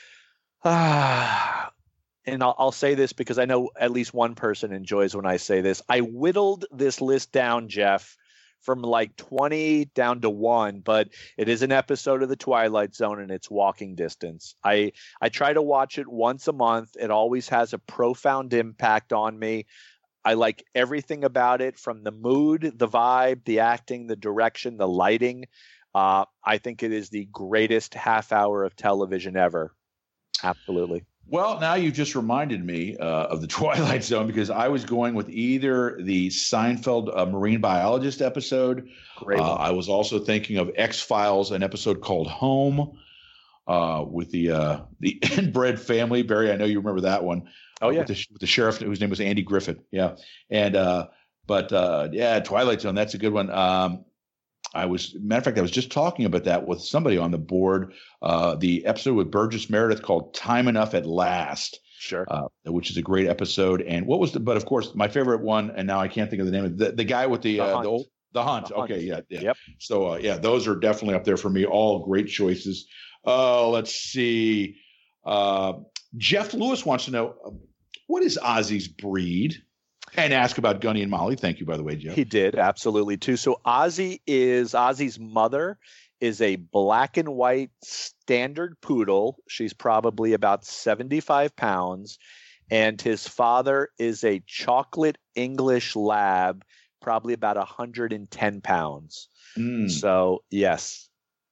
Ah. And I'll, I'll say this because I know at least one person enjoys when I say this. I whittled this list down, Jeff, from like twenty down to one, but it is an episode of The Twilight Zone and it's walking distance. I, I try to watch it once a month. It always has a profound impact on me. I like everything about it, from the mood, the vibe, the acting, the direction, the lighting. Uh, I think it is the greatest half hour of television ever. Absolutely. Well, now you've just reminded me uh, of the Twilight Zone because I was going with either the Seinfeld uh, marine biologist episode. Great Uh, one. I was also thinking of X-Files, an episode called Home uh, with the uh, the inbred family. Barry, I know you remember that one. Oh, uh, yeah. With the, with the sheriff whose name was Andy Griffith. Yeah. And uh, but uh, yeah, Twilight Zone, that's a good one. Um, I was, matter of fact, I was just talking about that with somebody on the board. Uh, the episode with Burgess Meredith called "Time Enough at Last," Sure. uh, which is a great episode. And what was the? But of course, my favorite one, and now I can't think of the name of the the guy with the The uh, Hunt. the old the hunt. The Hunt. Okay, yeah, yeah. Yep. So uh, yeah, those are definitely up there for me. All great choices. Uh, let's see. Uh, Jeff Lewis wants to know uh, what is Ozzy's breed. And ask about Gunny and Molly. Thank you, by the way, Jeff. He did, absolutely, too. So Ozzy is Ozzy's mother is a black and white standard poodle. She's probably about seventy-five pounds. And his father is a chocolate English lab, probably about one hundred ten pounds. Mm. So, yes.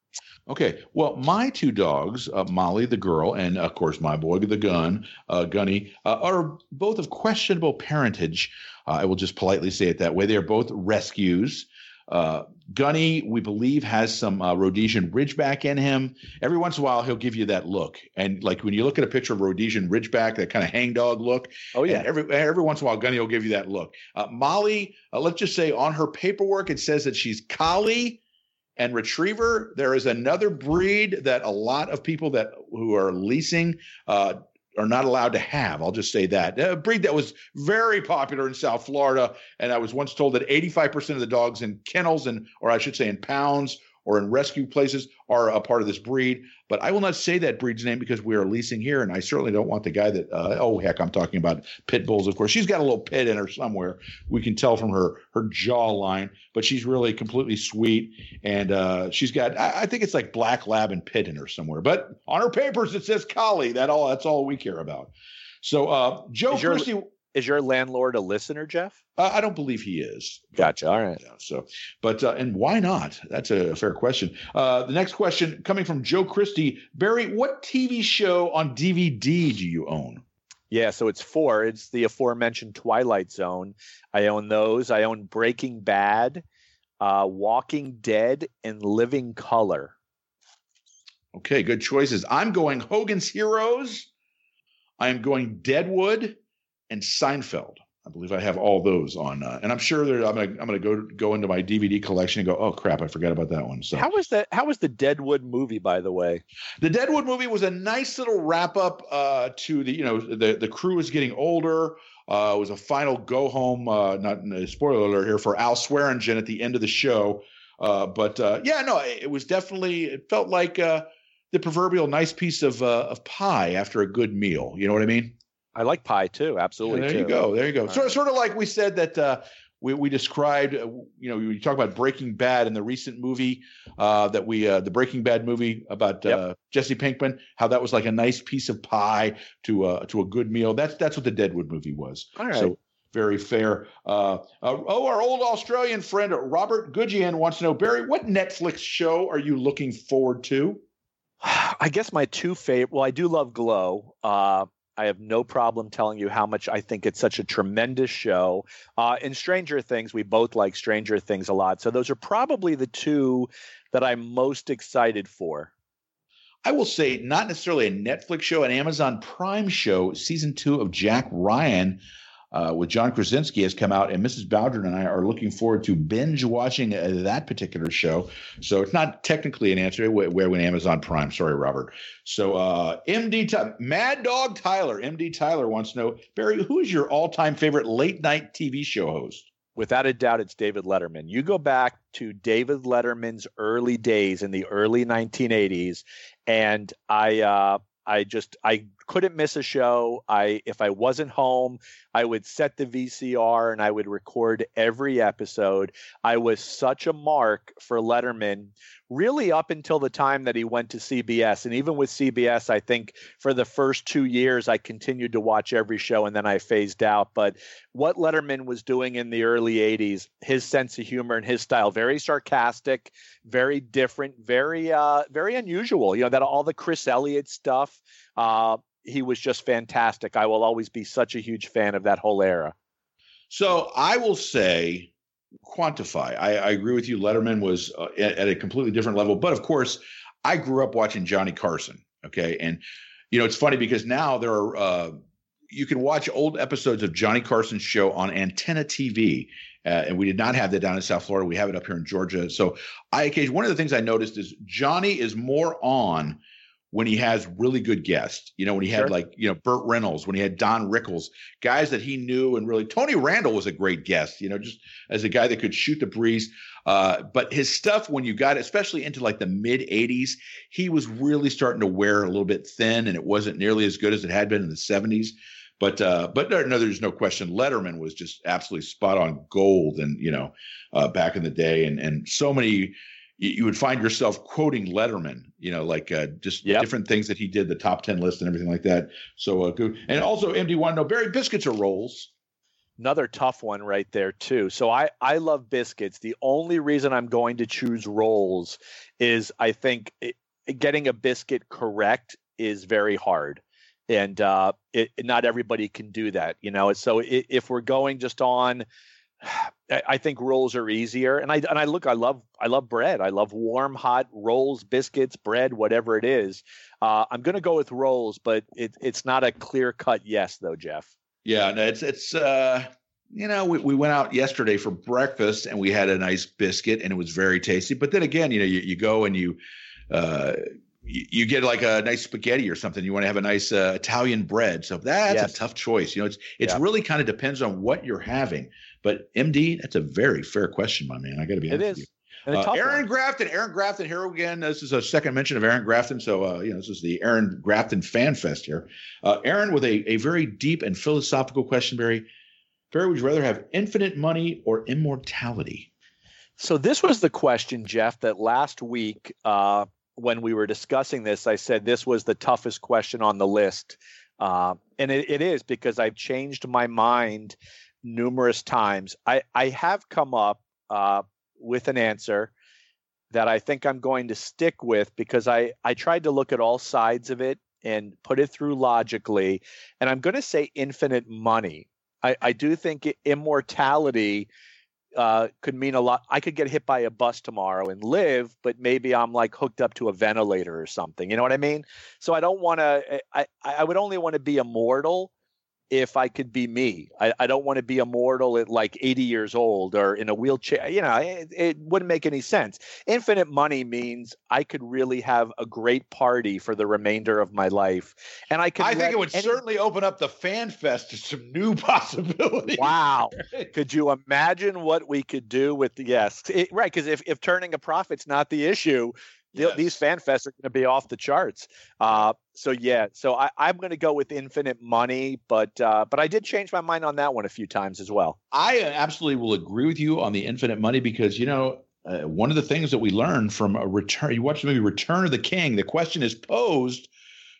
Okay. Well, my two dogs, uh, Molly, the girl, and of course my boy, the gun, uh, Gunny, uh, are both of questionable parentage. Uh, I will just politely say it that way. They are both rescues. Uh, Gunny, we believe, has some uh, Rhodesian Ridgeback in him. Every once in a while, he'll give you that look. And like when you look at a picture of Rhodesian Ridgeback, that kind of hangdog look. Oh, yeah. And every every once in a while, Gunny will give you that look. Uh, Molly, uh, let's just say on her paperwork, it says that she's collie and retriever. There is another breed that a lot of people that who are leasing uh, are not allowed to have. I'll just say that. A breed that was very popular in South Florida. And I was once told that eighty-five percent of the dogs in kennels, and or I should say in pounds or in rescue places, are a part of this breed. But I will not say that breed's name because we are leasing here. And I certainly don't want the guy that, uh, oh, heck, I'm talking about pit bulls, of course. She's got a little pit in her somewhere. We can tell from her her jawline, but she's really completely sweet. And uh, she's got, I, I think it's like black lab and pit in her somewhere. But on her papers, it says collie. That all, that's all we care about. So uh, Joe Is your- Christie. Is your landlord a listener, Jeff? Uh, I don't believe he is. Gotcha. All right. Yeah, so, but uh, and why not? That's a fair question. Uh, the next question coming from Joe Christie. Barry, what T V show on D V D do you own? Yeah, so it's four. It's the aforementioned Twilight Zone. I own those. I own Breaking Bad, uh, Walking Dead, and Living Color. Okay, good choices. I'm going Hogan's Heroes. I am going Deadwood and Seinfeld. I believe I have all those on, uh, and I'm sure there. I'm gonna I'm gonna go go into my D V D collection and go, oh crap, I forgot about that one. So How was that? How was the Deadwood movie, by the way? the Deadwood movie was a nice little wrap up uh, to the you know the the crew is getting older. Uh, it was a final go home. Uh, not a spoiler alert here for Al Swearingen at the end of the show. Uh, but uh, yeah, no, it, it was definitely. It felt like uh, the proverbial nice piece of uh, of pie after a good meal. You know what I mean? I like pie too. Absolutely. Yeah, there too. you go. There you go. All Sort, right. sort of like we said that uh, we, we described, uh, you know, we talk about Breaking Bad in the recent movie uh, that we, uh, the Breaking Bad movie about uh, Yep. Jesse Pinkman, how that was like a nice piece of pie to uh, to a good meal. That's that's what the Deadwood movie was. All right. So Very fair. Uh, uh, oh, our old Australian friend Robert Goodgian wants to know, Barry, what Netflix show are you looking forward to? I guess my two favorite. Well, I do love Glow. Uh, I have no problem telling you how much I think it's such a tremendous show. Uh, and Stranger Things, we both like Stranger Things a lot. So those are probably the two that I'm most excited for. I will say not necessarily a Netflix show, an Amazon Prime show. Season two of Jack Ryan uh, with John Krasinski has come out, and Missus Bowdern and I are looking forward to binge watching uh, that particular show. So it's not technically an answer where we're in Amazon Prime. Sorry, Robert. So uh, M D Ty- Mad Dog Tyler, M D Tyler wants to know, Barry, who is your all-time favorite late night T V show host? Without a doubt, it's David Letterman. You go back to David Letterman's early days in the early nineteen eighties, and I, uh, I just I couldn't miss a show. I if I wasn't home, I would set the V C R and I would record every episode. I was such a mark for Letterman, really up until the time that he went to C B S. And even with C B S, I think for the first two years, I continued to watch every show and then I phased out. But what Letterman was doing in the early eighties, his sense of humor and his style, very sarcastic, very different, very, uh, very unusual. You know, that all the Chris Elliott stuff, uh, he was just fantastic. I will always be such a huge fan of that whole era. So I will say, quantify. I, I agree with you. Letterman was uh, at, at a completely different level. But of course, I grew up watching Johnny Carson. Okay. And, you know, it's funny because now there are, uh, you can watch old episodes of Johnny Carson's show on Antenna T V. Uh, and we did not have that down in South Florida. We have it up here in Georgia. So I occasionally, one of the things I noticed is Johnny is more on when he has really good guests, you know, when he had sure. like, you know, Burt Reynolds, when he had Don Rickles, guys that he knew, and really Tony Randall was a great guest, you know, just as a guy that could shoot the breeze. Uh, but his stuff, when you got, especially into like the mid eighties, he was really starting to wear a little bit thin, and it wasn't nearly as good as it had been in the seventies. But uh, but no, no, there's no question. Letterman was just absolutely spot on gold, and you know, uh, back in the day, and and so many. You would find yourself quoting Letterman, you know, like uh, just yep. different things that he did, the top ten list and everything like that. So uh, good. And also, M D want to know, Barry, biscuits or rolls? Another tough one right there, too. So I, I love biscuits. The only reason I'm going to choose rolls is I think it, getting a biscuit correct is very hard. And uh, it, not everybody can do that, you know. So it, if we're going just on – I think rolls are easier, and I and I look. I love I love bread. I love warm, hot rolls, biscuits, bread, whatever it is. Uh, I'm going to go with rolls, but it, it's not a clear cut yes, though, Jeff. Yeah, no, it's it's uh, you know we, we went out yesterday for breakfast and we had a nice biscuit and it was very tasty. But then again, you know, you, you go and you uh, you, you get like a nice spaghetti or something. You want to have a nice uh, Italian bread, so that's yes. a tough choice. You know, it's it's yeah. really kind of depends on what you're having. But M D, that's a very fair question, my man. I got to be honest it with is. you. Uh, Aaron one. Grafton, Aaron Grafton here again. This is a second mention of Aaron Grafton. So, uh, you know, this is the Aaron Grafton Fan Fest here. Uh, Aaron with a, a very deep and philosophical question, Barry. Barry, would you rather have infinite money or immortality? So this was the question, Jeff, that last week uh, when we were discussing this, I said this was the toughest question on the list. Uh, and it, it is because I've changed my mind numerous times. I, I have come up uh, with an answer that I think I'm going to stick with because I, I tried to look at all sides of it and put it through logically. And I'm going to say infinite money. I, I do think immortality uh, could mean a lot. I could get hit by a bus tomorrow and live, but maybe I'm like hooked up to a ventilator or something. You know what I mean? So I don't want to, I, I would only want to be immortal if I could be me. I, I don't want to be immortal at like eighty years old or in a wheelchair. You know, it, it wouldn't make any sense. Infinite money means I could really have a great party for the remainder of my life. And I could. I think it would any... certainly open up the Fan Fest to some new possibilities. Wow. Could you imagine what we could do with the, yes, it, right. Because if, if turning a profit's not the issue, Yes. These fan fests are going to be off the charts. Uh, so, yeah, so I, I'm going to go with infinite money, but uh, but I did change my mind on that one a few times as well. I absolutely will agree with you on the infinite money because, you know, uh, one of the things that we learned from a return, you watch the movie Return of the King, the question is posed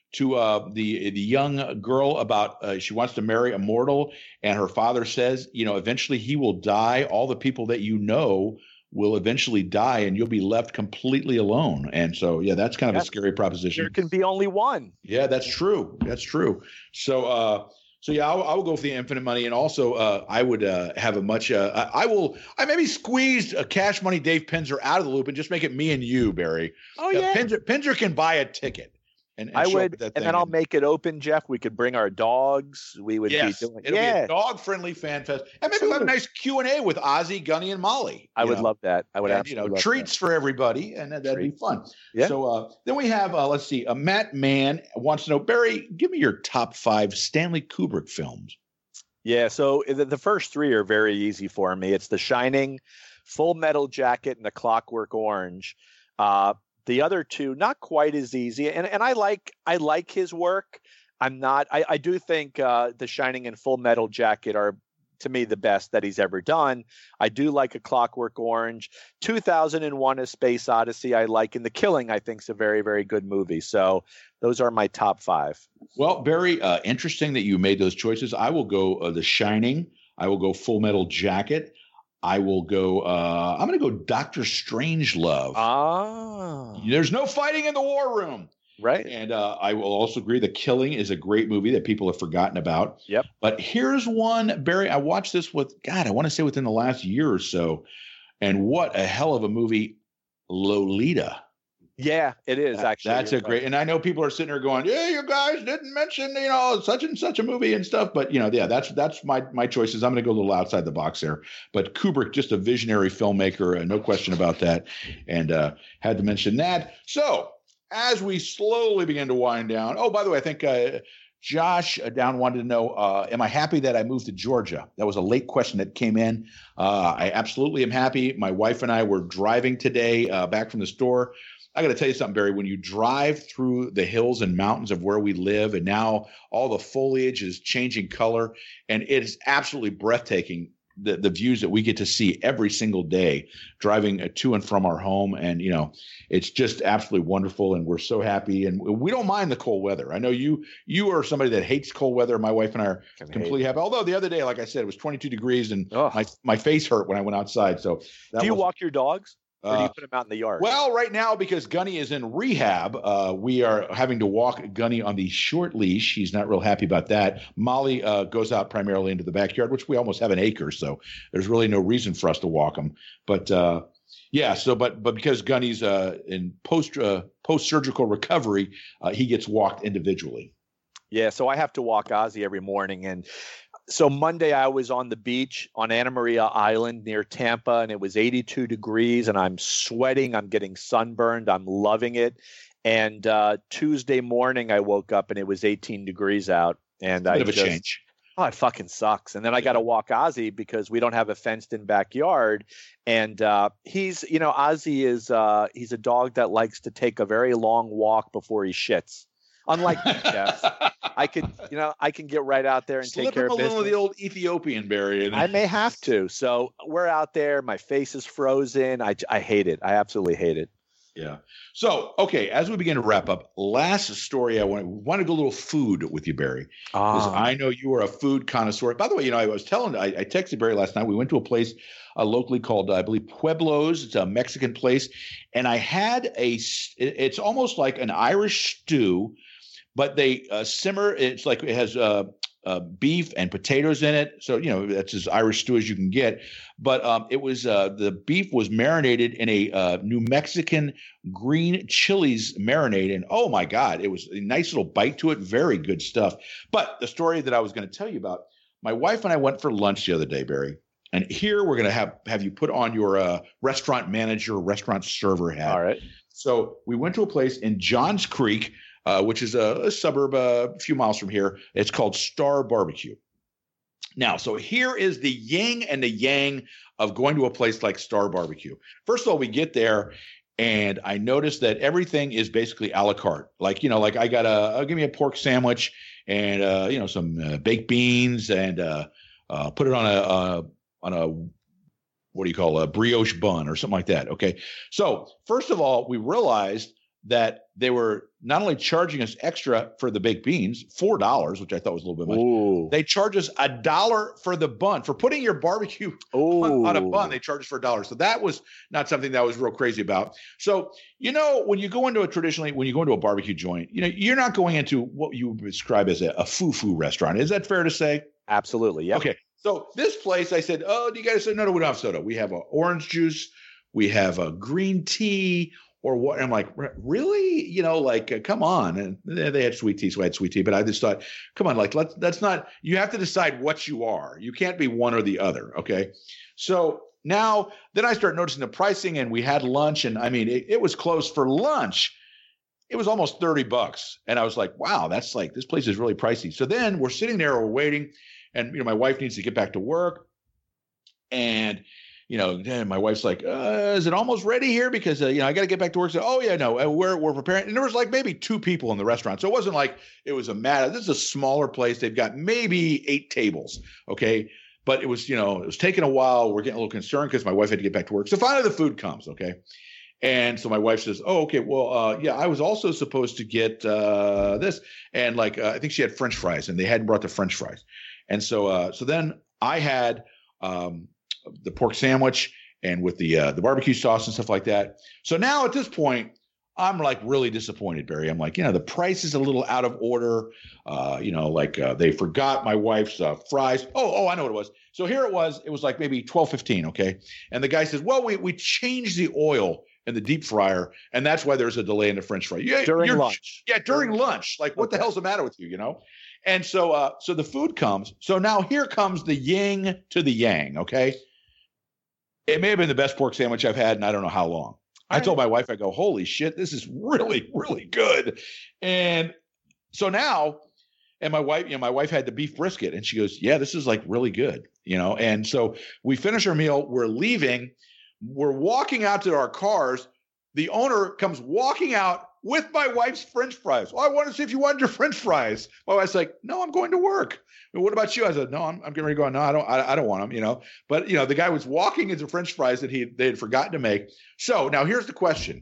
to uh, the the young girl about uh, she wants to marry a mortal, and her father says, you know, eventually he will die. All the people that you know will eventually die, and you'll be left completely alone. And so, yeah, that's kind of Yes. a scary proposition. There can be only one. Yeah, that's true. That's true. So, uh, so yeah, I will go for the infinite money, and also uh, I would uh, have a much. Uh, I I will. I maybe squeeze a Cash Money Dave Pinzer out of the loop and just make it me and you, Barry. Oh Uh, yeah. Pinzer, Pinzer can buy a ticket. And, and I show up would, at that and thing then I'll make it open, Jeff. We could bring our dogs. We would yes, be doing. it'll be Yeah, a dog-friendly fan fest, and maybe we'll have a nice Q and A with Ozzy, Gunny, and Molly. I you would know? love that. I would And, absolutely you know, love treats for everybody, and that- that'd be Treats. fun. Yeah. So uh, then we have, uh, let's see, uh, Matt Mann wants to know, Barry, give me your top five Stanley Kubrick films. that. Yeah. So the, the first three are very easy for me. It's The Shining, Full Metal Jacket, and The Clockwork Orange. Uh, The other two, not quite as easy, and and I like I like his work. I'm not. I, I do think uh, The Shining and Full Metal Jacket are, to me, the best that he's ever done. I do like A Clockwork Orange. two thousand one: A Space Odyssey I like, and The Killing I think is a very very good movie. So those are my top five. Well, Barry, uh, interesting that you made those choices. I will go uh, The Shining. I will go Full Metal Jacket. I will go. Uh, I'm going to go Doctor Strangelove. Ah, There's no fighting in the war room. right. And uh, I will also agree The Killing is a great movie that people have forgotten about. Yep. But here's one, Barry. I watched this with, God, I want to say within the last year or so. And what a hell of a movie, Lolita. Yeah, it is actually. That's a You're great, right. and I know people are sitting there going, "Yeah, you guys didn't mention, you know, such and such a movie and stuff." But you know, yeah, that's that's my my choices. I'm going to go a little outside the box there. But Kubrick, just a visionary filmmaker, uh, no question about that, and uh, had to mention that. So as we slowly begin to wind down, oh, by the way, I think uh, Josh uh, down wanted to know, uh, am I happy that I moved to Georgia? That was a late question that came in. Uh, I absolutely am happy. My wife and I were driving today uh, back from the store. I got to tell you something, Barry. When you drive through the hills and mountains of where we live, and now all the foliage is changing color, and it is absolutely breathtaking, the, the views that we get to see every single day driving to and from our home. And, you know, it's just absolutely wonderful, and we're so happy. And we don't mind the cold weather. I know you you are somebody that hates cold weather. My wife and I are Can hate completely happy. Although the other day, like I said, it was twenty-two degrees, and Ugh. my, my face hurt when I went outside. So that Do you was, walk your dogs, or do you uh, put them out in the yard? well, right now, because Gunny is in rehab, uh, we are having to walk Gunny on the short leash. He's not real happy about that. Molly uh, goes out primarily into the backyard, which we almost have an acre, so there's really no reason for us to walk him. But uh, yeah, so but but because Gunny's uh, in post uh, post surgical recovery, uh, he gets walked individually. Yeah, so I have to walk Ozzy every morning, and so Monday I was on the beach on Anna Maria Island near Tampa, and it was eighty-two degrees, and I'm sweating. I'm getting sunburned. I'm loving it. And uh, Tuesday morning I woke up and it was eighteen degrees out, and Bit I of a just, change. oh, it fucking sucks. And then I got to walk Ozzy because we don't have a fenced-in backyard, and uh, he's, you know, Ozzy is uh, he's a dog that likes to take a very long walk before he shits. Unlike me, Jeff. I could, you know, I can get right out there and Slip take care him a of business. little of the old Ethiopian, Barry. And I may have to. So we're out there. My face is frozen. I, I hate it. I absolutely hate it. Yeah. So, okay, as we begin to wrap up, last story I want want to go a little food with you, Barry. Because Ah, I know you are a food connoisseur. By the way, you know, I was telling, I, I texted Barry last night. We went to a place uh, locally called, uh, I believe, Pueblos. It's a Mexican place. And I had a, s- it- it's almost like an Irish stew, but they uh, simmer. It's like it has uh, uh, beef and potatoes in it. So, you know, that's as Irish stew as you can get. But um, it was uh, the beef was marinated in a uh, New Mexican green chilies marinade. And oh my God, it was a nice little bite to it. Very good stuff. But the story that I was going to tell you about, my wife and I went for lunch the other day, Barry. And here we're going to have, have you put on your uh, restaurant manager, restaurant server hat. all right. So we went to a place in Johns Creek, uh, which is a, a suburb uh, a few miles from here. It's called Star Barbecue. Now, so here is the yin and the yang of going to a place like Star Barbecue. First of all, we get there, and I noticed that everything is basically a la carte. Like, you know, like I got a, uh, give me a pork sandwich and, uh, you know, some uh, baked beans and uh, uh, put it on a, uh, on a, what do you call a brioche bun or something like that. Okay. So first of all, we realized that they were not only charging us extra for the baked beans, four dollars, which I thought was a little bit much. Ooh. They charge us a dollar for the bun. For putting your barbecue on, on a bun, they charge us for a dollar. So that was not something that I was real crazy about. So, you know, when you go into a traditionally, when you go into a barbecue joint, you know, you're not going into what you would describe as a, a foo-foo restaurant. Is that fair to say? Absolutely, yeah. Okay. So this place, I said, oh, do you guys say, no, no, we don't have soda. We have a orange juice. We have a green tea. Or what? And I'm like, really? You know, like, uh, come on. And they had sweet tea, so I had sweet tea. But I just thought, come on, like, let's, that's not, you have to decide what you are. You can't be one or the other. Okay. So now, then I start noticing the pricing, and we had lunch. And I mean, it, it was close for lunch. It was almost thirty bucks. And I was like, wow, that's like, this place is really pricey. So then we're sitting there, we're waiting. And, you know, my wife needs to get back to work. And, you know, and my wife's like, uh, is it almost ready here? Because, uh, you know, I got to get back to work. So, oh, yeah, no, uh, we're we're preparing. And there was like maybe two people in the restaurant. So it wasn't like it was a matter. This is a smaller place. They've got maybe eight tables. Okay. But it was, you know, it was taking a while. We're getting a little concerned because my wife had to get back to work. So finally the food comes. Okay. And so my wife says, oh, okay, well, uh, yeah, I was also supposed to get uh, this. And like, uh, I think she had French fries, and they hadn't brought the French fries. And so, uh, so then I had, um, the pork sandwich and with the uh, the barbecue sauce and stuff like that. So now at this point, I'm like really disappointed, Barry. I'm like, you know, the price is a little out of order. Uh, you know, like uh, they forgot my wife's uh, fries. Oh, oh, I know what it was. So here it was. It was like maybe twelve fifteen. Okay. And the guy says, well, we we changed the oil in the deep fryer, and that's why there's a delay in the French fry. Yeah, during lunch. Yeah, during lunch. Like, what okay. the hell's the matter with you? You know. And so, uh, so the food comes. So now here comes the yin to the yang. Okay. It may have been the best pork sandwich I've had in I don't know how long. All I right. told my wife, I go, holy shit, this is really, really good. And so now, and my wife, you know, my wife had the beef brisket, and she goes, yeah, this is like really good, you know? And so we finish our meal, we're leaving, we're walking out to our cars. The owner comes walking out with my wife's French fries. Oh, I wanted to see if you wanted your French fries. My wife's like, no, I'm going to work. And what about you? I said, no, I'm, I'm getting ready to go. No, I don't, I, I don't want them, you know, but you know, the guy was walking into French fries that he, they had forgotten to make. So now here's the question.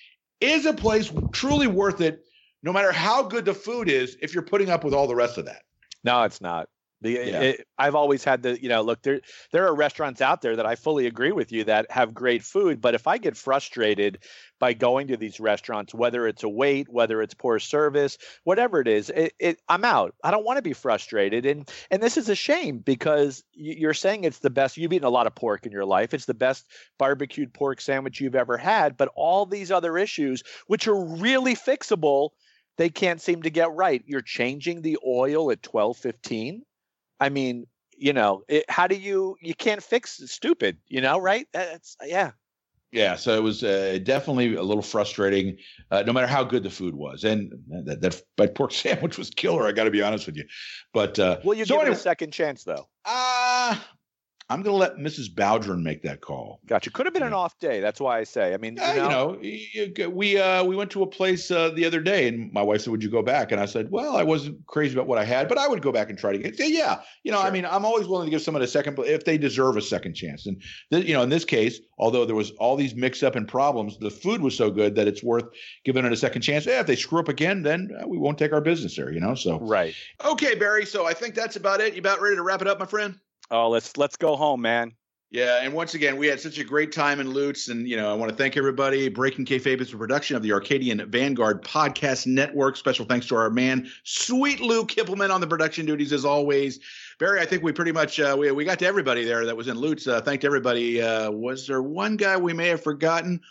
Is a place truly worth it, no matter how good the food is, if you're putting up with all the rest of that? No, it's not. The, Yeah. it, I've always had the, you know, look, there there are restaurants out there that I fully agree with you that have great food. But if I get frustrated by going to these restaurants, whether it's a wait, whether it's poor service, whatever it is, it, it, I'm out. I don't want to be frustrated. And and this is a shame because you're saying it's the best. You've eaten a lot of pork in your life. It's the best barbecued pork sandwich you've ever had. But all these other issues, which are really fixable, they can't seem to get right. You're changing the oil at twelve fifteen. I mean, you know, it, how do you, you can't fix stupid, you know, right? That's, yeah. Yeah. So it was uh, definitely a little frustrating, uh, no matter how good the food was. And that, that, that pork sandwich was killer. I got to be honest with you. But, uh, well, you so give anyway, it a second chance though. Uh, I'm going to let Missus Bowdren make that call. Gotcha. Could have been Yeah. an off day. That's why I say, I mean, Uh, you know, you know, we uh, we went to a place uh, the other day, and my wife said, "Would you go back?" And I said, "Well, I wasn't crazy about what I had, but I would go back and try to get." Yeah, you know, I Sure. mean, I'm always willing to give someone a second, if they deserve a second chance. And th- you know, in this case, although there was all these mix-up and problems, the food was so good that it's worth giving it a second chance. Yeah, if they screw up again, then uh, we won't take our business there. You know, so right. okay, Barry. So I think that's about it. You about ready to wrap it up, my friend? Oh, let's, let's go home, man. Yeah, and once again, we had such a great time in Lutz, and you know, I want to thank everybody. Breaking Kayfabe is a production of the Arcadian Vanguard Podcast Network. Special thanks to our man, Sweet Lou Kippelman, on the production duties as always. Barry, I think we pretty much uh, we we got to everybody there that was in Lutz. Uh, thanked everybody. Uh, was there one guy we may have forgotten?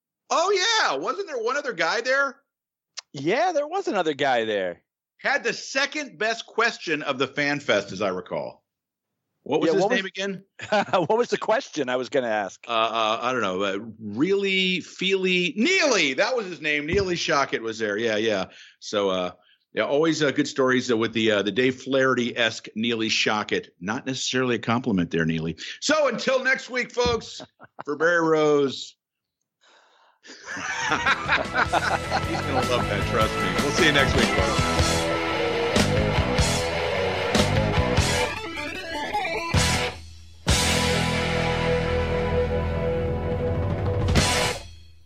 Oh yeah, wasn't there one other guy there? Yeah, there was another guy there. Had the second best question of the Fan Fest, as I recall. What was Yeah, his what was- name again? What was the question I was going to ask? Uh, uh, I don't know. Uh, really, Feely, Neely. That was his name. Neely Shockett was there. Yeah, yeah. So, uh, yeah, always uh, good stories uh, with the uh, the Dave Flaherty-esque Neely Shockett. Not necessarily a compliment there, Neely. So until next week, folks, for Barry Rose. He's going to love that. Trust me. We'll see you next week, folks.